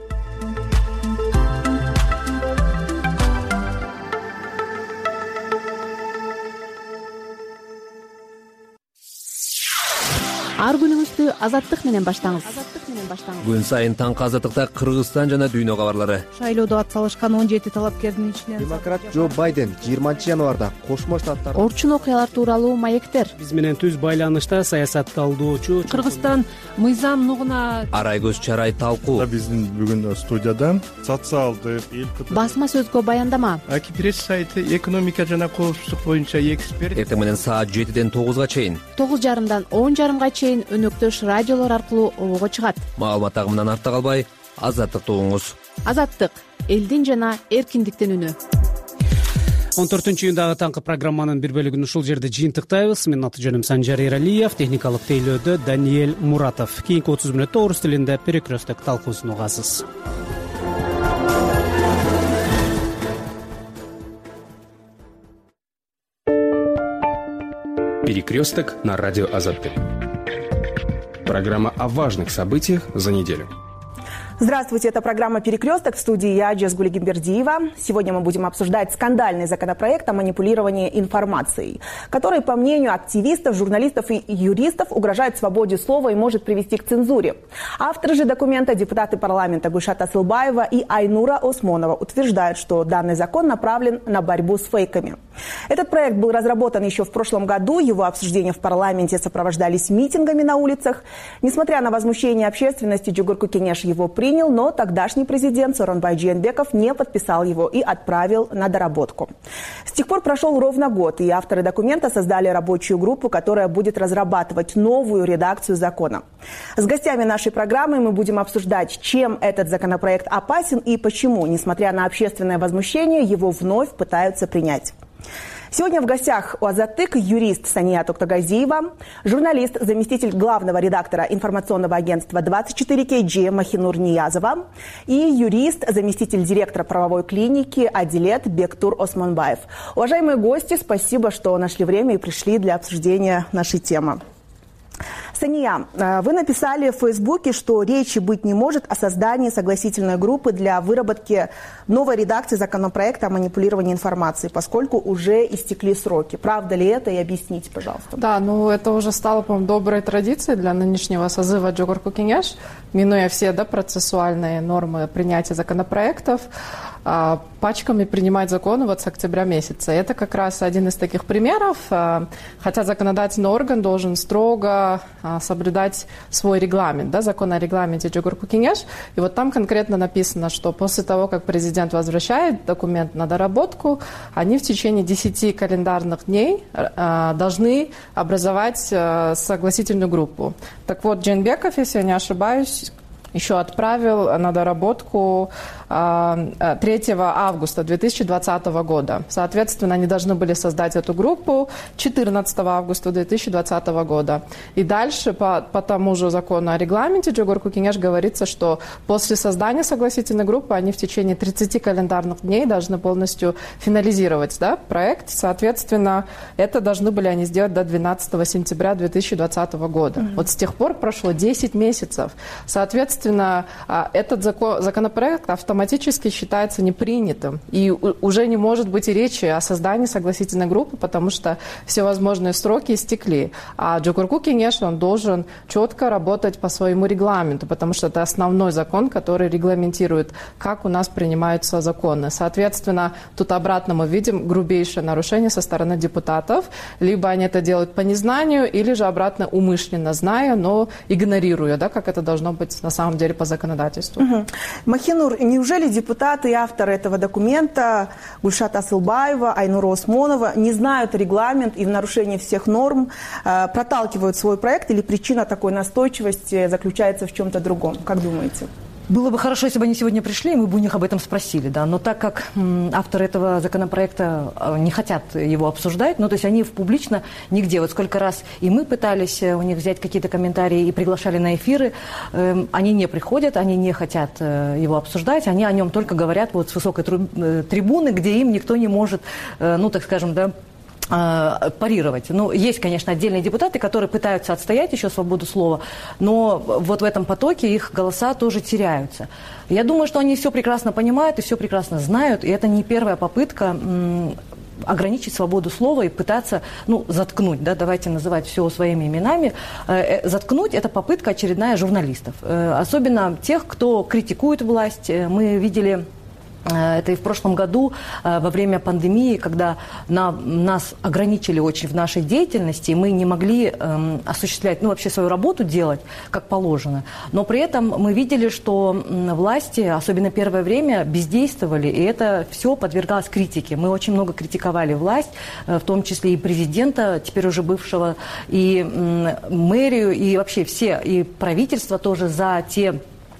ар күнүңүздү азаттык менен баштаңыз. Күн сайын таңкы азаттыкта Кыргызстан жана дүйнө кабарлары. Шайлоодо ат салышкан 17 талапкердин ичинен демократ Джо Байден 20 январда Кошмо Штаттар орчун окуялар тууралуу маектер. Биз менен түз байланышта саясат талдоочу Кыргызстан мыйзам нугуна Арайгөз Чарай талкуу. Биздин бүгүн студияда социалдык басма сөзгө баяндама. Аки пресс сайты экономика жана коопсуздук боюнча эксперт. Эртең менен саат 7ден 9га чейин 9:30дан 10:30га чейин өнөктөш радиолор аркылуу обого чыгат. Маалымат агымынан артта калбай, азаттыкты угуңуз. Азаттык — элдин жана эркиндиктин үнү. 14-июндагы таңкы программанын бир бөлүгүн ушул жерде жыйынтыктайбыз. Менин аты жөнүм Санжар Эралиев, техникалык тейлөөдө Даниэль Муратов. Кийинки 30 мүнөттө орус тилинде перекресток талкуусун угасыз. Перекресток на радио Азаттык. Программа о важных событиях за неделю. Здравствуйте, это программа «Перекресток», в студии я, Джазгуль Гимбердиева. Сегодня мы будем обсуждать скандальный законопроект о манипулировании информацией, который, по мнению активистов, журналистов и юристов, угрожает свободе слова и может привести к цензуре. Авторы же документа, депутаты парламента Гульшат Асылбаева и Айнура Осмонова, утверждают, что данный закон направлен на борьбу с фейками. Этот проект был разработан еще в прошлом году, его обсуждения в парламенте сопровождались митингами на улицах. Несмотря на возмущение общественности, Жогорку Кеңеш его принял, но тогдашний президент Сооронбай Жээнбеков не подписал его и отправил на доработку. С тех пор прошел ровно год, и авторы документа создали рабочую группу, которая будет разрабатывать новую редакцию закона. С гостями нашей программы мы будем обсуждать, чем этот законопроект опасен и почему, несмотря на общественное возмущение, его вновь пытаются принять. Сегодня в гостях у Азаттык юрист Сания Токтагазиева, журналист, заместитель главного редактора информационного агентства 24KG Махинур Ниязова и юрист, заместитель директора правовой клиники Адилет Бектур Осмонбаев. Уважаемые гости, спасибо, что нашли время и пришли для обсуждения нашей темы. Сания, вы написали в Фейсбуке, что речи быть не может о создании согласительной группы для выработки новой редакции законопроекта о манипулировании информацией, поскольку уже истекли сроки. Правда ли это? И объясните, пожалуйста. Да, это уже стало, по-моему, доброй традицией для нынешнего созыва Жогорку Кеңеш, минуя все процессуальные нормы принятия законопроектов, пачками принимать законы с октября месяца. Это как раз один из таких примеров, хотя законодательный орган должен строго соблюдать свой регламент, закон о регламенте Жогорку Кеңеш. И там конкретно написано, что после того, как президент возвращает документ на доработку, они в течение 10 календарных дней должны образовать согласительную группу. Так вот, Жээнбеков, если я не ошибаюсь, еще отправил на доработку 3 августа 2020 года. Соответственно, они должны были создать эту группу 14 августа 2020 года. И дальше по тому же закону о регламенте Жогорку Кеңеш говорится, что после создания согласительной группы они в течение 30 календарных дней должны полностью финализировать проект. Соответственно, это должны были они сделать до 12 сентября 2020 года. Вот с тех пор прошло 10 месяцев. Соответственно, этот законопроект автоматически считается непринятым. И уже не может быть и речи о создании согласительной группы, потому что все возможные сроки истекли. А Жогорку Кеңеш, он должен четко работать по своему регламенту, потому что это основной закон, который регламентирует, как у нас принимаются законы. Соответственно, тут обратно мы видим грубейшее нарушение со стороны депутатов. Либо они это делают по незнанию, или же обратно умышленно зная, но игнорируя, как это должно быть на самом деле по законодательству. Махинур, неужели депутаты и авторы этого документа Гульшат Асылбаева, Айнура Осмонова не знают регламент и в нарушении всех норм проталкивают свой проект, или причина такой настойчивости заключается в чем-то другом? Как думаете? Было бы хорошо, если бы они сегодня пришли, и мы бы у них об этом спросили, но так как авторы этого законопроекта не хотят его обсуждать, то есть они публично нигде, сколько раз и мы пытались у них взять какие-то комментарии и приглашали на эфиры, они не приходят, они не хотят его обсуждать, они о нем только говорят с высокой трибуны, где им никто не может, так скажем, парировать. Есть, конечно, отдельные депутаты, которые пытаются отстоять еще свободу слова, но в этом потоке их голоса тоже теряются. Я думаю, что они все прекрасно понимают и все прекрасно знают, и это не первая попытка ограничить свободу слова и пытаться, заткнуть, да, давайте называть все своими именами. Заткнуть – это попытка очередная журналистов. Особенно тех, кто критикует власть. Мы видели это и в прошлом году, во время пандемии, когда нас ограничили очень в нашей деятельности, и мы не могли осуществлять, вообще свою работу делать, как положено. Но при этом мы видели, что власти, особенно первое время, бездействовали, и это все подвергалось критике. Мы очень много критиковали власть, в том числе и президента, теперь уже бывшего, и мэрию, и вообще все, и правительство тоже за те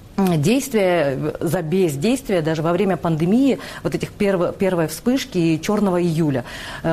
действия, за бездействие даже во время пандемии, вот этих первой вспышки и черного июля.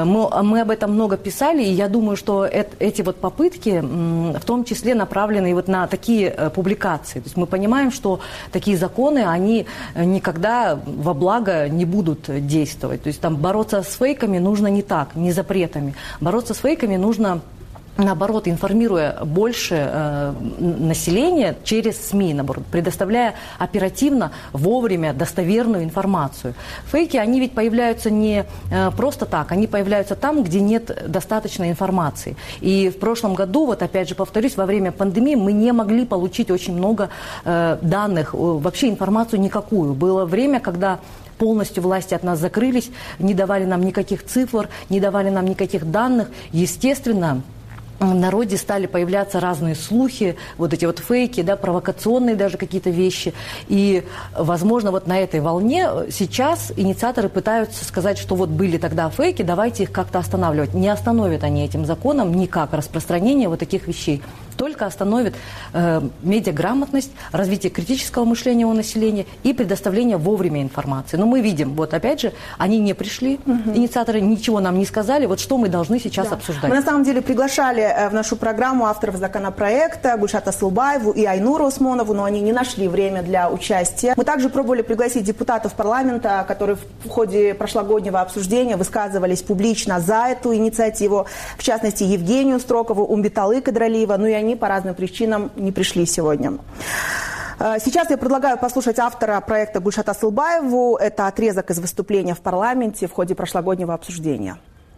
Мы об этом много писали, и я думаю, что эти вот попытки в том числе направлены вот на такие публикации. То есть мы понимаем, что такие законы, они никогда во благо не будут действовать. То есть там бороться с фейками нужно не так, не запретами. Бороться с фейками нужно, наоборот, информируя больше населения через СМИ, наоборот, предоставляя оперативно, вовремя достоверную информацию. Фейки, они ведь появляются не просто так, они появляются там, где нет достаточной информации. И в прошлом году, вот опять же повторюсь, во время пандемии мы не могли получить очень много данных, вообще информацию никакую. Было время, когда полностью власти от нас закрылись, не давали нам никаких цифр, не давали нам никаких данных. Естественно, в народе стали появляться разные слухи, вот эти вот фейки, да, провокационные даже какие-то вещи. И, возможно, вот на этой волне сейчас инициаторы пытаются сказать, что вот были тогда фейки, давайте их как-то останавливать. Не остановят они этим законом никак распространение вот таких вещей. Только остановит медиаграмотность, развитие критического мышления у населения и предоставление вовремя информации. Но мы видим, вот опять же, они не пришли, инициаторы ничего нам не сказали, вот что мы должны сейчас обсуждать. Мы на самом деле приглашали в нашу программу авторов законопроекта Гульшат Асылбаеву и Айнуру Усмонову, но они не нашли время для участия. Мы также пробовали пригласить депутатов парламента, которые в ходе прошлогоднего обсуждения высказывались публично за эту инициативу, в частности, Евгению Строкову, Умбеталы Кадралиева, и они по разным причинам не пришли сегодня. Сейчас я предлагаю послушать автора проекта Гульшат Асылбаеву. Это отрезок из выступления в парламенте в ходе прошлогоднего обсуждения.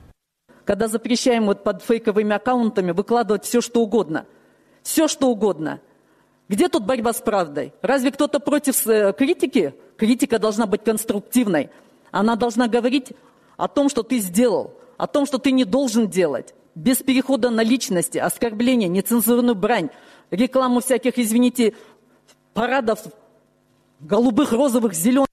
Когда запрещаем вот под фейковыми аккаунтами выкладывать все, что угодно. Все, что угодно. Где тут борьба с правдой? Разве кто-то против критики? Критика должна быть конструктивной. Она должна говорить о том, что ты сделал, о том, что ты не должен делать. Без перехода на личности, оскорбления, нецензурную брань, рекламу всяких, извините, парадов голубых, розовых, зеленых.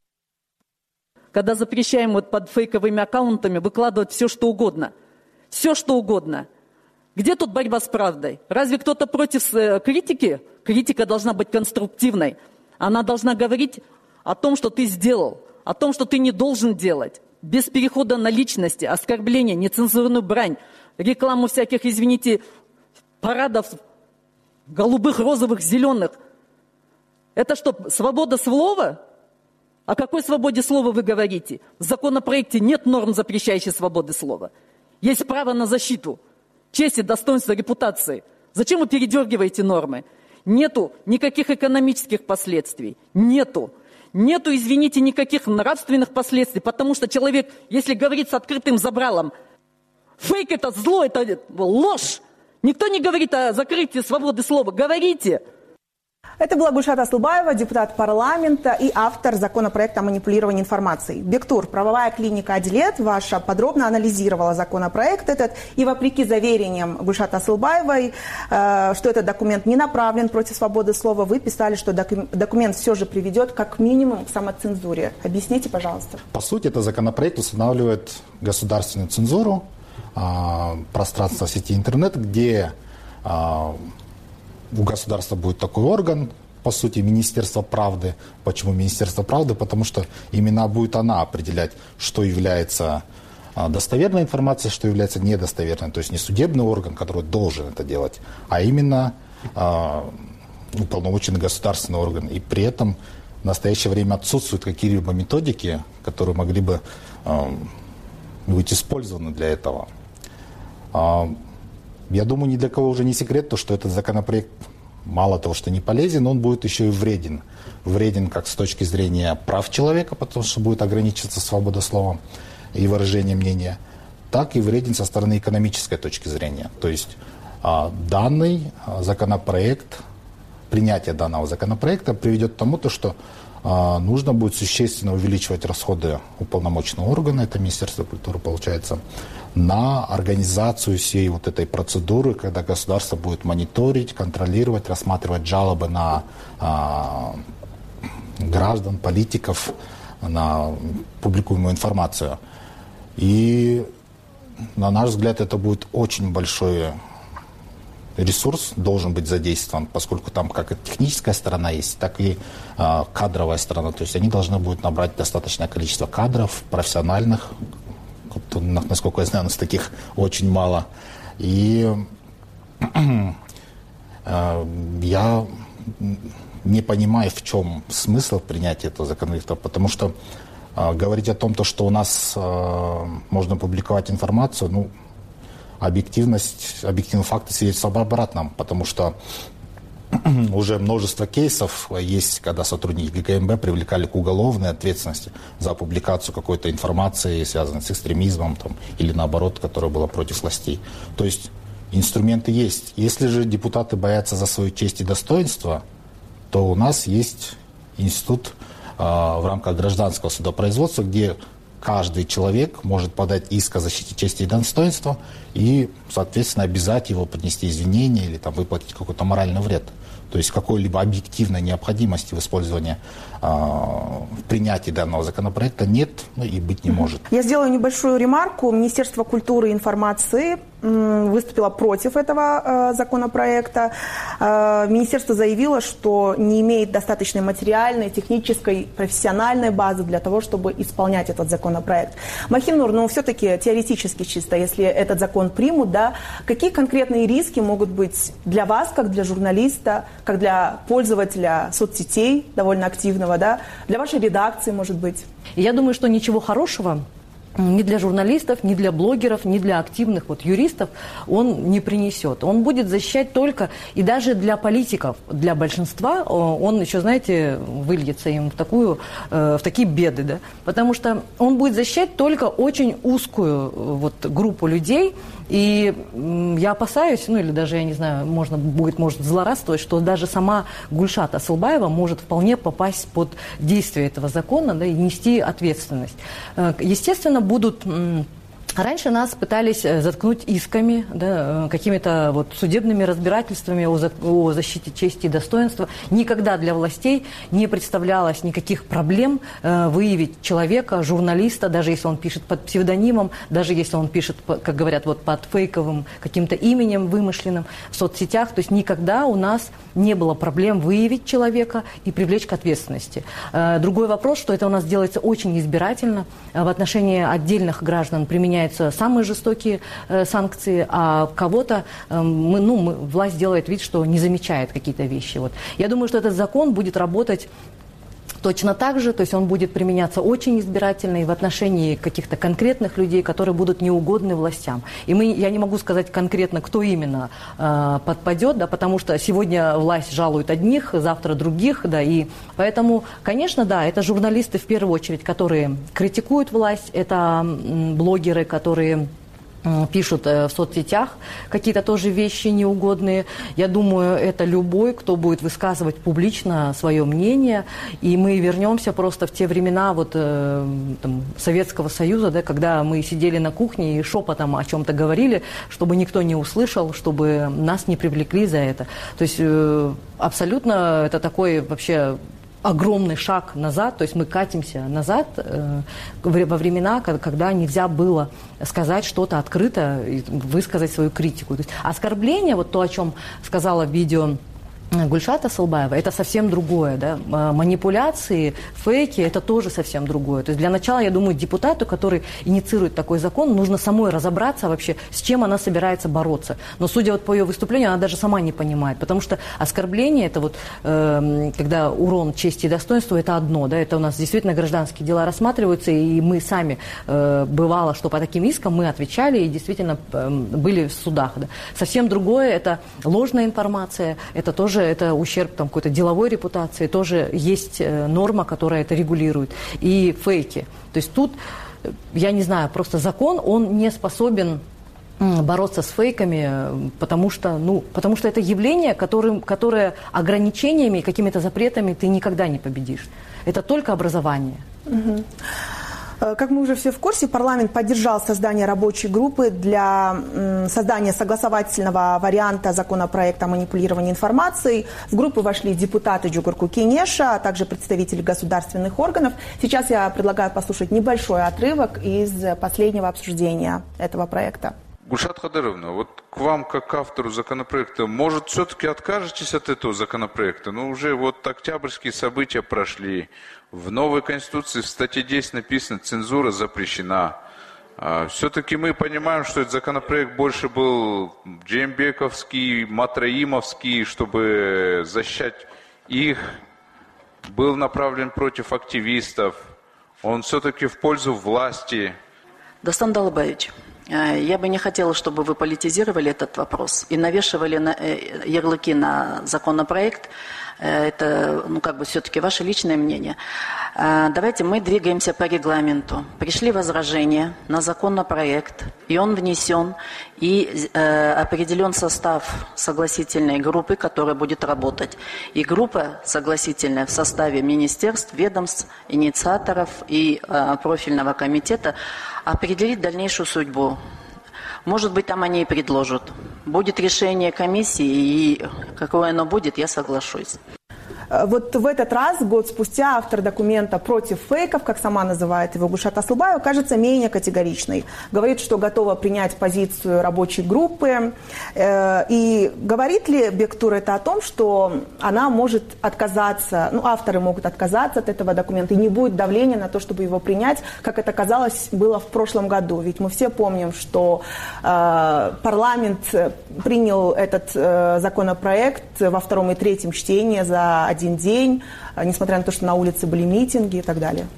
Когда запрещаем вот под фейковыми аккаунтами выкладывать все, что угодно. Все, что угодно. Где тут борьба с правдой? Разве кто-то против критики? Критика должна быть конструктивной. Она должна говорить о том, что ты сделал, о том, что ты не должен делать. Без перехода на личности, оскорбления, нецензурную брань, рекламу всяких, извините, парадов голубых, розовых, зеленых. Это что, свобода слова? О какой свободе слова вы говорите? В законопроекте нет норм, запрещающих свободы слова. Есть право на защиту чести, достоинства, репутации. Зачем вы передергиваете нормы? Нету никаких экономических последствий. Нету, извините, никаких нравственных последствий, потому что человек, если говорит с открытым забралом, фейк это зло, это ложь. Никто не говорит о закрытии свободы слова. Говорите. Это была Гульшат Асылбаева, депутат парламента и автор законопроекта о манипулировании информацией. Бектур, правовая клиника «Адилет» ваша подробно анализировала законопроект этот, и вопреки заверениям Гульшат Асылбаевой, что этот документ не направлен против свободы слова, вы писали, что документ все же приведет как минимум к самоцензуре. Объясните, пожалуйста. По сути, этот законопроект устанавливает государственную цензуру пространства сети интернет, где у государства будет такой орган, по сути, Министерство правды. Почему Министерство правды? Потому что именно будет она определять, что является достоверной информацией, что является недостоверной. То есть не судебный орган, который должен это делать, а именно уполномоченный государственный орган. И при этом в настоящее время отсутствуют какие-либо методики, которые могли бы быть использованы для этого. Я думаю, ни для кого уже не секрет, то, что этот законопроект мало того, что не полезен, он будет еще и вреден. Вреден как с точки зрения прав человека, потому что будет ограничиваться свобода слова и выражения мнения, так и вреден со стороны экономической точки зрения. То есть данный законопроект, принятие данного законопроекта приведет к тому, что нужно будет существенно увеличивать расходы уполномоченного органа, это Министерство культуры, получается, на организацию всей вот этой процедуры, когда государство будет мониторить, контролировать, рассматривать жалобы на граждан, политиков, на публикуемую информацию. И, на наш взгляд, это будет очень большой ресурс, должен быть задействован, поскольку там как и техническая сторона есть, так и кадровая сторона. То есть они должны будут набрать достаточное количество кадров, профессиональных. Насколько я знаю, у нас таких очень мало. И я не понимаю, в чем смысл принятия этого законопроекта, потому что говорить о том, что у нас можно публиковать информацию, объективный факт свидетельствует об обратном, потому что уже множество кейсов есть, когда сотрудники ГКМБ привлекали к уголовной ответственности за публикацию какой-то информации, связанной с экстремизмом или наоборот, которая была против властей. То есть инструменты есть. Если же депутаты боятся за свою честь и достоинство, то у нас есть институт в рамках гражданского судопроизводства, где каждый человек может подать иск о защите чести и достоинства и, соответственно, обязать его принести извинения или выплатить какой-то моральный вред. То есть какой-либо объективной необходимости в использовании, в принятии данного законопроекта нет, и быть не может. Я сделаю небольшую ремарку. Министерство культуры и информации выступило против этого законопроекта. Министерство заявило, что не имеет достаточной материальной, технической, профессиональной базы для того, чтобы исполнять этот законопроект. Махинур, все-таки теоретически чисто, если этот закон примут, какие конкретные риски могут быть для вас, как для журналиста, как для пользователя соцсетей, довольно активного, для вашей редакции, может быть? Я думаю, что ничего хорошего ни для журналистов, ни для блогеров, ни для активных юристов он не принесет. Он будет защищать только, и даже для политиков, для большинства, он еще, выльется им в такие беды, потому что он будет защищать только очень узкую группу людей. И я опасаюсь, или даже, я не знаю, может злорадствовать, что даже сама Гульшат Асылбаева может вполне попасть под действие этого закона, и нести ответственность. Естественно, будут... Раньше нас пытались заткнуть исками, какими-то судебными разбирательствами о защите чести и достоинства. Никогда для властей не представлялось никаких проблем выявить человека, журналиста, даже если он пишет под псевдонимом, даже если он пишет, как говорят, под фейковым каким-то именем вымышленным в соцсетях. То есть никогда у нас не было проблем выявить человека и привлечь к ответственности. Другой вопрос, что это у нас делается очень избирательно. В отношении отдельных граждан применяется самые жестокие санкции, а кого-то власть делает вид, что не замечает какие-то вещи. Я думаю, что этот закон будет работать точно так же, то есть он будет применяться очень избирательно и в отношении каких-то конкретных людей, которые будут неугодны властям. И я не могу сказать конкретно, кто именно подпадет, потому что сегодня власть жалует одних, завтра других, и поэтому, конечно, это журналисты в первую очередь, которые критикуют власть, это блогеры, которые пишут в соцсетях какие-то тоже вещи неугодные. Я думаю, это любой, кто будет высказывать публично свое мнение. И мы вернемся просто в те времена Советского Союза, когда мы сидели на кухне и шепотом о чем-то говорили, чтобы никто не услышал, чтобы нас не привлекли за это. То есть абсолютно это такой вообще огромный шаг назад, то есть мы катимся назад во времена, когда нельзя было сказать что-то открыто, высказать свою критику. То есть оскорбление, то, о чем сказала в видео Гульшат Асылбаева, это совсем другое, манипуляции, фейки, это тоже совсем другое. То есть для начала, я думаю, депутату, который инициирует такой закон, нужно самой разобраться вообще, с чем она собирается бороться. Но судя по ее выступлению, она даже сама не понимает, потому что оскорбление, это когда урон чести и достоинству, это одно, это у нас действительно гражданские дела рассматриваются, и мы сами, бывало, что по таким искам мы отвечали и действительно были в судах. Совсем другое, это ложная информация, это тоже это ущерб какой-то деловой репутации, тоже есть норма, которая это регулирует. И фейки. То есть тут я не знаю, просто закон, он не способен бороться с фейками, потому что это явление, которое ограничениями, какими-то запретами ты никогда не победишь. Это только образование. Как мы уже все в курсе, парламент поддержал создание рабочей группы для создания согласовательного варианта законопроекта о манипулировании информацией. В группу вошли депутаты Джугурку Кенеша, а также представители государственных органов. Сейчас я предлагаю послушать небольшой отрывок из последнего обсуждения этого проекта. Гульшат Кадыровна, вот к вам, как автору законопроекта, может, все-таки откажетесь от этого законопроекта? Ну, уже вот октябрьские события прошли. В новой Конституции в статье 10 написано, цензура запрещена. Все-таки мы понимаем, что этот законопроект больше был джеймбековский, матраимовский, чтобы защищать их, был направлен против активистов. Он все-таки в пользу власти. Дастан Далабаевич, я бы не хотела, чтобы вы политизировали этот вопрос и навешивали ярлыки на законопроект. Это, все-таки ваше личное мнение. Давайте мы двигаемся по регламенту. Пришли возражения на законопроект, и он внесен, и определен состав согласительной группы, которая будет работать. И группа согласительная в составе министерств, ведомств, инициаторов и профильного комитета определит дальнейшую судьбу. Может быть, там они и предложат. Будет решение комиссии, и какое оно будет, я соглашусь. Вот в этот раз, год спустя, автор документа «Против фейков», как сама называет его Гульшат Асылбаева, кажется менее категоричной. Говорит, что готова принять позицию рабочей группы. И говорит ли Бектур это о том, что она может отказаться, авторы могут отказаться от этого документа, и не будет давления на то, чтобы его принять, как это казалось было в прошлом году? Ведь мы все помним, что парламент принял этот законопроект во втором и третьем чтении за один день, несмотря на то, что на улице были митинги и так далее.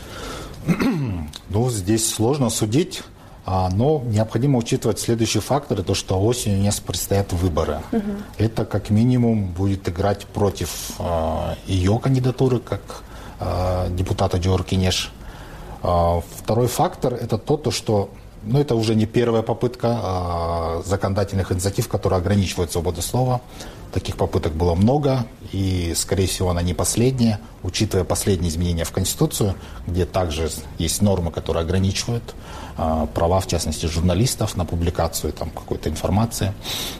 Здесь сложно судить, но необходимо учитывать следующие факторы, то, что осенью у нас предстоят выборы. Это как минимум будет играть против ее кандидатуры, как депутата Джугурку Кенеш. Второй фактор – это то, что это уже не первая попытка законодательных инициатив, которые ограничивают свободу слова. Таких попыток было много, и, скорее всего, она не последняя, учитывая последние изменения в Конституцию, где также есть нормы, которые ограничивают права, в частности, журналистов на публикацию какой-то информации.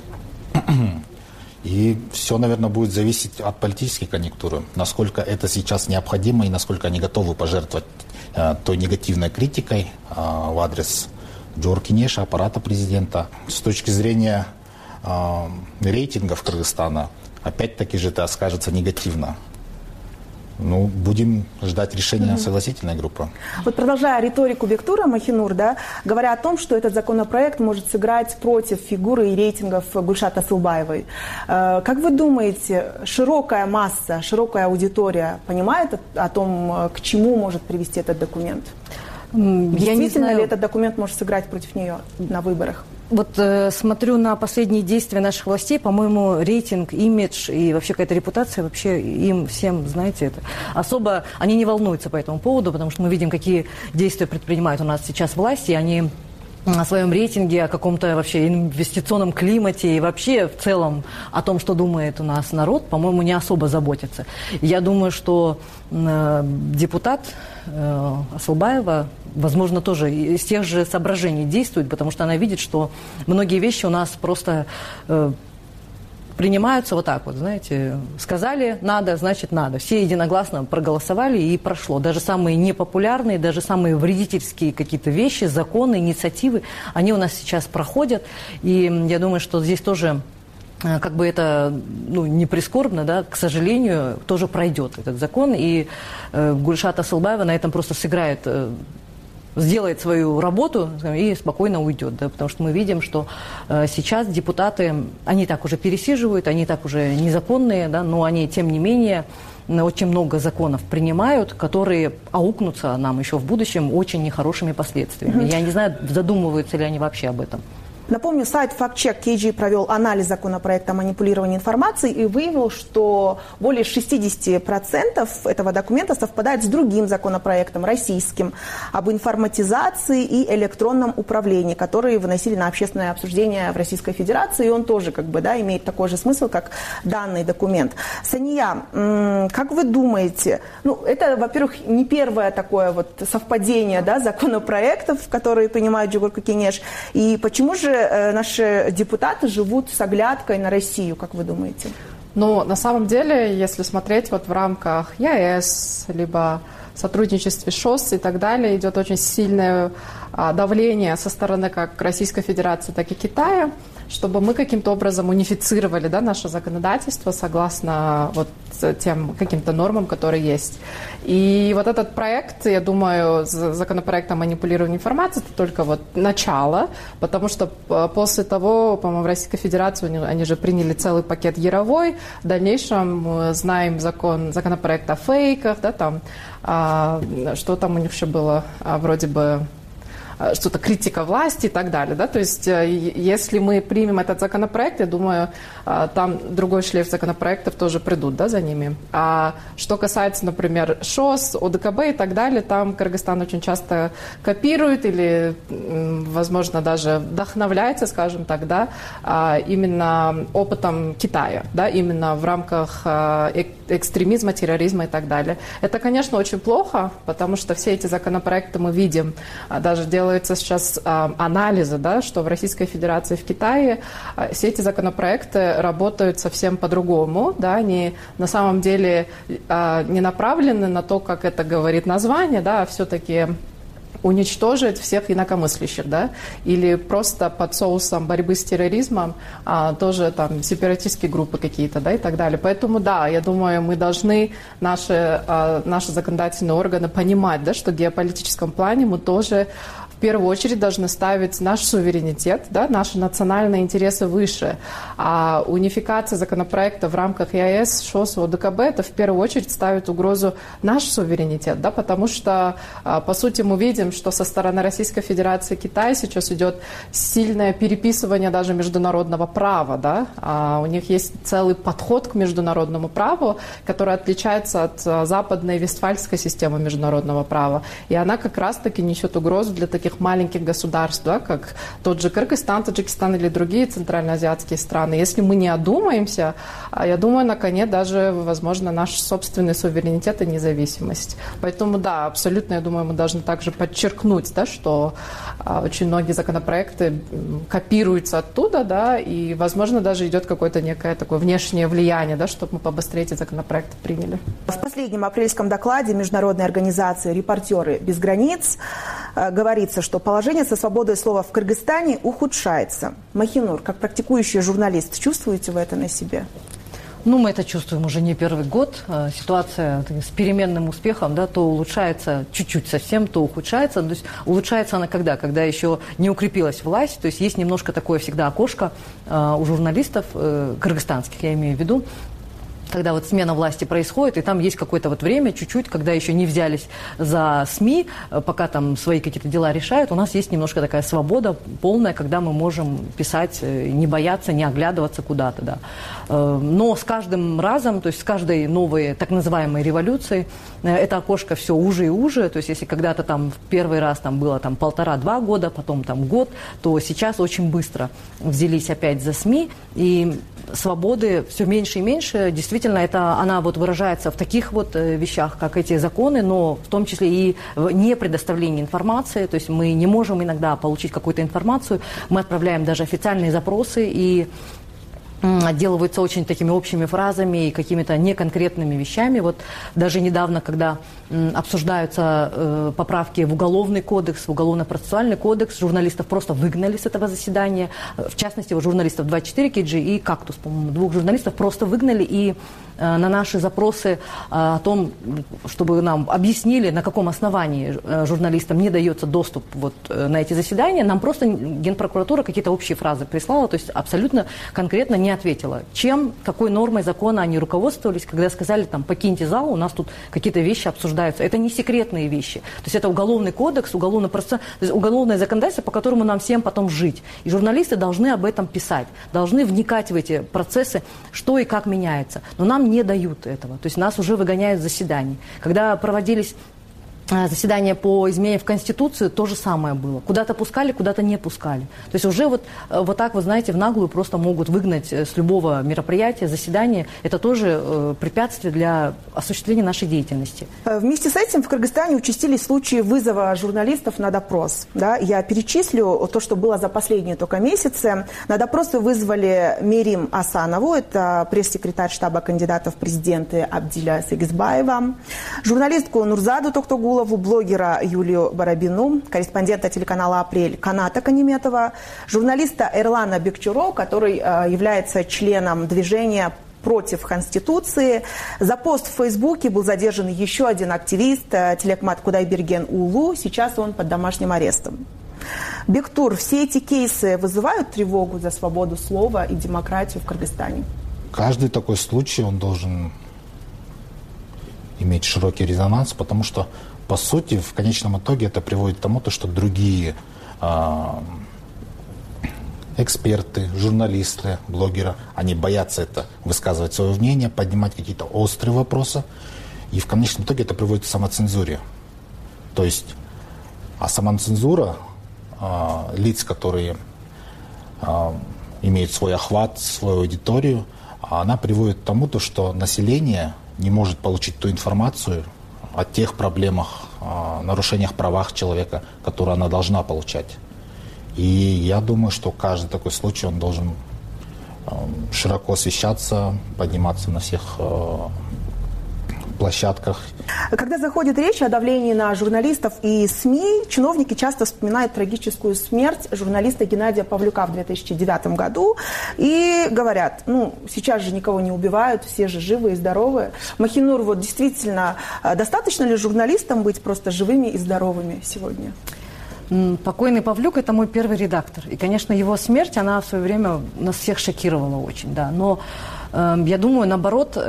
И все, наверное, будет зависеть от политической конъюнктуры, насколько это сейчас необходимо и насколько они готовы пожертвовать той негативной критикой в адрес Джугурку Кенеша, аппарата президента. С точки зрения рейтингов Кыргызстана, опять-таки же это скажется негативно. Будем ждать решения согласительной группы. Вот продолжая риторику Бектура Махинур, говоря о том, что этот законопроект может сыграть против фигуры и рейтингов Гульшат Асылбаевой. Как вы думаете, широкая масса, широкая аудитория понимает о том, к чему может привести этот документ? Действительно ли этот документ может сыграть против нее на выборах? Вот смотрю на последние действия наших властей, по-моему, рейтинг, имидж и вообще какая-то репутация, вообще им всем, знаете, это особо, они не волнуются по этому поводу, потому что мы видим, какие действия предпринимают у нас сейчас власти, и они о своем рейтинге, о каком-то вообще инвестиционном климате и вообще в целом о том, что думает у нас народ, по-моему, не особо заботятся. Я думаю, что депутат Асылбаева, возможно, тоже из тех же соображений действует, потому что она видит, что многие вещи у нас просто принимаются вот так вот, знаете, сказали надо, значит надо. Все единогласно проголосовали и прошло. Даже самые непопулярные, даже самые вредительские какие-то вещи, законы, инициативы, они у нас сейчас проходят. И я думаю, что здесь тоже, как бы это не прискорбно, к сожалению, тоже пройдет этот закон. И Гульшат Асылбаева на этом просто сыграет, сделает свою работу и спокойно уйдет, потому что мы видим, что сейчас депутаты, они так уже пересиживают, они так уже незаконные, но они, тем не менее, очень много законов принимают, которые аукнутся нам еще в будущем очень нехорошими последствиями. Я не знаю, задумываются ли они вообще об этом. Напомню, сайт FactCheck KG провел анализ законопроекта о манипулировании информацией и выявил, что более 60% этого документа совпадает с другим законопроектом, российским, об информатизации и электронном управлении, которые выносили на общественное обсуждение в Российской Федерации, и он тоже имеет такой же смысл, как данный документ. Сания, как вы думаете, это, во-первых, не первое такое совпадение законопроектов, которые принимает Жогорку Кеңеш, и почему же наши депутаты живут с оглядкой на Россию, как вы думаете? На самом деле, если смотреть в рамках ЕС, либо в сотрудничестве ШОС и так далее, идет очень сильное давление со стороны как Российской Федерации, так и Китая, чтобы мы каким-то образом унифицировали наше законодательство согласно тем каким-то нормам, которые есть. И этот проект, я думаю, законопроект о манипулировании информацией, это только начало, потому что после того, по-моему, в Российской Федерации они же приняли целый пакет Яровой. В дальнейшем мы знаем законопроект о фейках, что там у них еще было, вроде бы что-то критика власти и так далее. То есть, если мы примем этот законопроект, я думаю, там другой шлейф законопроектов тоже придут за ними. А что касается, например, ШОС, ОДКБ и так далее, там Кыргызстан очень часто копирует или, возможно, даже вдохновляется, скажем так, именно опытом Китая, именно в рамках экстремизма, терроризма и так далее. Это, конечно, очень плохо, потому что все эти законопроекты мы видим, даже делаются сейчас анализы, что в Российской Федерации и в Китае все эти законопроекты работают совсем по-другому, они на самом деле не направлены на то, как это говорит название, а все-таки уничтожить всех инакомыслящих, или просто под соусом борьбы с терроризмом тоже сепаратистские группы какие-то, и так далее. Поэтому, я думаю, мы должны, наши законодательные органы понимать, что в геополитическом плане мы тоже в первую очередь должны ставить наш суверенитет, наши национальные интересы выше. А унификация законопроекта в рамках ЕАЭС, ШОС, ОДКБ, это в первую очередь ставит угрозу наш суверенитет, потому что, по сути, мы видим, что со стороны Российской Федерации и Китая сейчас идет сильное переписывание даже международного права, у них есть целый подход к международному праву, который отличается от западной вестфальской системы международного права, и она как раз-таки несет угрозу для таких маленьких государств, как тот же Кыргызстан, Таджикистан или другие центральноазиатские страны. Если мы не одумаемся, я думаю, наконец даже, возможно, наш собственный суверенитет и независимость. Поэтому, абсолютно, я думаю, мы должны также подчеркнуть, что очень многие законопроекты копируются оттуда, и, возможно, даже идет какое-то некое такое внешнее влияние, чтобы мы побыстрее эти законопроекты приняли. В последнем апрельском докладе международной организации «Репортеры без границ» говорится, что положение со свободой слова в Кыргызстане ухудшается. Махинур, как практикующий журналист, чувствуете вы это на себе? Мы это чувствуем уже не первый год. Ситуация с переменным успехом, то улучшается чуть-чуть совсем, то ухудшается. То есть улучшается она когда? Когда еще не укрепилась власть. То есть есть немножко такое всегда окошко у журналистов, кыргызстанских, я имею в виду, когда смена власти происходит, и там есть какое-то время, чуть-чуть, когда еще не взялись за СМИ, пока там свои какие-то дела решают, у нас есть немножко такая свобода полная, когда мы можем писать, не бояться, не оглядываться куда-то, Но с каждым разом, то есть с каждой новой так называемой революцией, это окошко все уже и уже, то есть если когда-то в первый раз было 1,5-2 года, потом год, то сейчас очень быстро взялись опять за СМИ, и свободы все меньше и меньше. Действительно, она выражается в таких вещах, как эти законы, но в том числе и в непредоставлении информации. То есть мы не можем иногда получить какую-то информацию. Мы отправляем даже официальные запросы, и отделываются очень такими общими фразами и какими-то неконкретными вещами. Даже недавно, когда обсуждаются поправки в Уголовный кодекс, в Уголовно-процессуальный кодекс, журналистов просто выгнали с этого заседания. В частности, журналистов 24 KG и «Кактус», по-моему, 2 журналистов просто выгнали, и на наши запросы о том, чтобы нам объяснили, на каком основании журналистам не дается доступ на эти заседания, нам просто Генпрокуратура какие-то общие фразы прислала, то есть абсолютно конкретно не ответила. Какой нормой закона они руководствовались, когда сказали, там, покиньте зал, у нас тут какие-то вещи обсуждаются. Это не секретные вещи. То есть это уголовный кодекс, уголовное законодательство, по которому нам всем потом жить. И журналисты должны об этом писать, должны вникать в эти процессы, что и как меняется. Но нам не дают этого. То есть нас уже выгоняют с заседаний. Когда проводились заседания по изменениям в Конституцию, то же самое было. Куда-то пускали, куда-то не пускали. То есть уже вот так, вы знаете, в наглую просто могут выгнать с любого мероприятия, заседания. Это тоже препятствие для осуществления нашей деятельности. Вместе с этим в Кыргызстане участились случаи вызова журналистов на допрос. Да? Я перечислю то, что было за последние только месяцы. На допросы вызвали Мерим Асанову, это пресс-секретарь штаба кандидатов в президенты Абдиля Сегизбаева, журналистку Нурзаду Токтогулову, блогера Юлию Барабину, корреспондента телеканала «Апрель» Каната Канеметова, журналиста Эрлана Бекчуро, который является членом движения против Конституции. За пост в Фейсбуке был задержан еще один активист, Телекмат Кудайберген Улу. Сейчас он под домашним арестом. Бектур, все эти кейсы вызывают тревогу за свободу слова и демократию в Кыргызстане? Каждый такой случай, он должен иметь широкий резонанс, потому что, по сути, в конечном итоге это приводит к тому, что другие эксперты, журналисты, блогеры, они боятся высказывать свое мнение, поднимать какие-то острые вопросы, и в конечном итоге это приводит к самоцензуре. То есть, самоцензура лиц, которые имеют свой охват, свою аудиторию, она приводит к тому, что население не может получить ту информацию о тех проблемах, нарушениях правах человека, которые она должна получать. И я думаю, что каждый такой случай, он должен широко освещаться, подниматься на всех площадках. Когда заходит речь о давлении на журналистов и СМИ, чиновники часто вспоминают трагическую смерть журналиста Геннадия Павлюка в 2009 году и говорят, сейчас же никого не убивают, все же живы и здоровы. Махинур, вот действительно, достаточно ли журналистам быть просто живыми и здоровыми сегодня? Покойный Павлюк – это мой первый редактор. И, конечно, его смерть, она в свое время нас всех шокировала очень, да. Но я думаю, наоборот,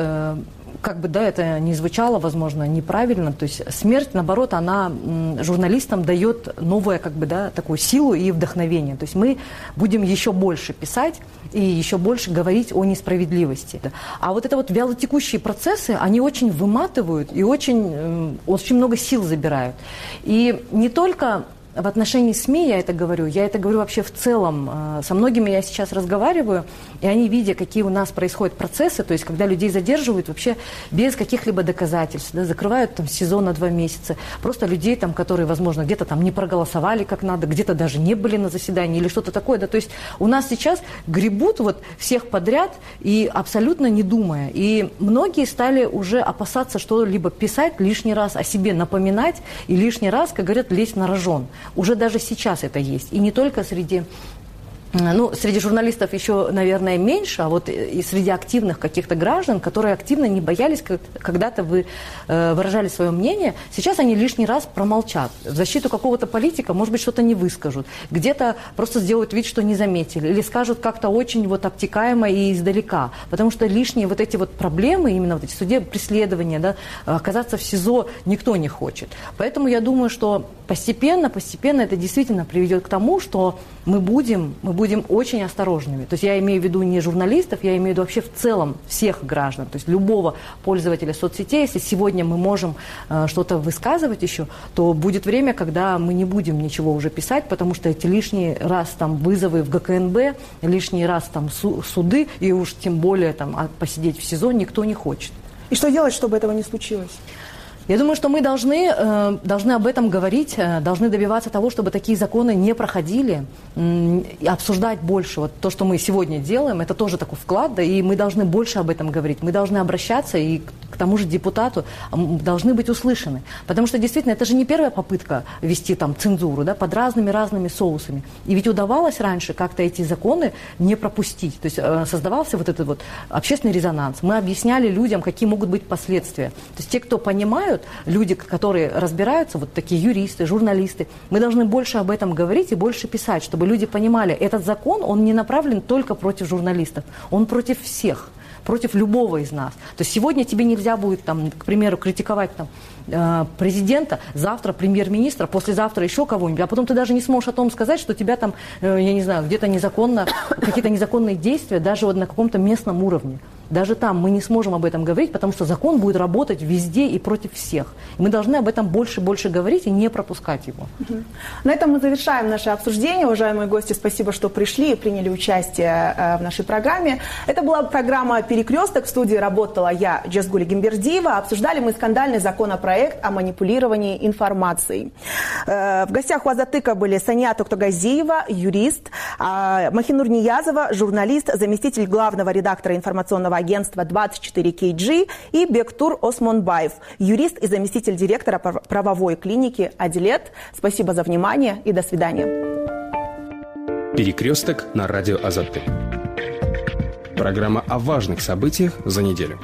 это не звучало, возможно, неправильно. То есть смерть, наоборот, она журналистам дает новую, такую силу и вдохновение. То есть мы будем еще больше писать и еще больше говорить о несправедливости. А вот вялотекущие процессы, они очень выматывают и очень много сил забирают. И не только в отношении СМИ я это говорю вообще в целом. Со многими я сейчас разговариваю, и они, видя, какие у нас происходят процессы, то есть когда людей задерживают вообще без каких-либо доказательств, закрывают СИЗО на 2 месяца, просто людей, которые, возможно, где-то не проголосовали как надо, где-то даже не были на заседании или что-то такое. То есть у нас сейчас гребут всех подряд и абсолютно не думая. И многие стали уже опасаться что-либо писать, лишний раз о себе напоминать и лишний раз, как говорят, лезть на рожон. Уже даже сейчас это есть. И не только среди журналистов еще, наверное, меньше, а и среди активных каких-то граждан, которые активно не боялись, когда-то выражали свое мнение, сейчас они лишний раз промолчат. В защиту какого-то политика, может быть, что-то не выскажут. Где-то просто сделают вид, что не заметили. Или скажут как-то очень обтекаемо и издалека. Потому что лишние эти проблемы, именно эти судебные преследования, оказаться в СИЗО никто не хочет. Поэтому я думаю, что постепенно это действительно приведет к тому, что мы будем очень осторожными. То есть я имею в виду не журналистов, я имею в виду вообще в целом всех граждан, то есть любого пользователя соцсетей. Если сегодня мы можем что-то высказывать еще, то будет время, когда мы не будем ничего уже писать, потому что эти лишний раз вызовы в ГКНБ, лишний раз суды, и уж тем более посидеть в СИЗО никто не хочет. И что делать, чтобы этого не случилось? Я думаю, что мы должны об этом говорить, должны добиваться того, чтобы такие законы не проходили, и обсуждать больше. То, что мы сегодня делаем, это тоже такой вклад, и мы должны больше об этом говорить. Мы должны обращаться и к тому же депутату должны быть услышаны. Потому что действительно это же не первая попытка ввести цензуру под разными соусами. И ведь удавалось раньше как-то эти законы не пропустить. То есть создавался этот общественный резонанс. Мы объясняли людям, какие могут быть последствия. То есть те, кто понимают, знают, люди, которые разбираются, вот такие юристы, журналисты, мы должны больше об этом говорить и больше писать, чтобы люди понимали, этот закон, он не направлен только против журналистов, он против всех, против любого из нас. То есть сегодня тебе нельзя будет, там, к примеру, критиковать там, президента, завтра премьер-министра, послезавтра еще кого-нибудь, а потом ты даже не сможешь о том сказать, что тебя там, я не знаю, где-то незаконно, какие-то незаконные действия, даже вот на каком-то местном уровне. Даже там мы не сможем об этом говорить, потому что закон будет работать везде и против всех. И мы должны об этом больше говорить и не пропускать его. На этом мы завершаем наше обсуждение. Уважаемые гости, спасибо, что пришли и приняли участие в нашей программе. Это была программа «Перекресток». В студии работала я, Джазгуль Гимбердиева. Обсуждали мы скандальный законопроект о манипулировании информацией. В гостях у Азатыка были Сания Токтагазиева, юрист, Махинур Ниязова, журналист, заместитель главного редактора информационного агентства 24KG, и Бектур Осмонбаев, юрист и заместитель директора правовой клиники «Адилет». Спасибо за внимание и до свидания. «Перекресток» на радио Азатык. Программа о важных событиях за неделю.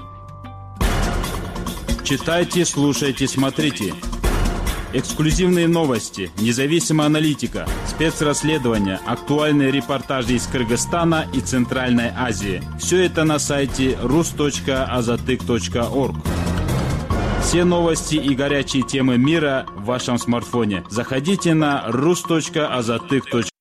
Читайте, слушайте, смотрите. Эксклюзивные новости, независимая аналитика, спецрасследования, актуальные репортажи из Кыргызстана и Центральной Азии. Все это на сайте rus.azatyk.org. Все новости и горячие темы мира в вашем смартфоне. Заходите на rus.azatyk.org.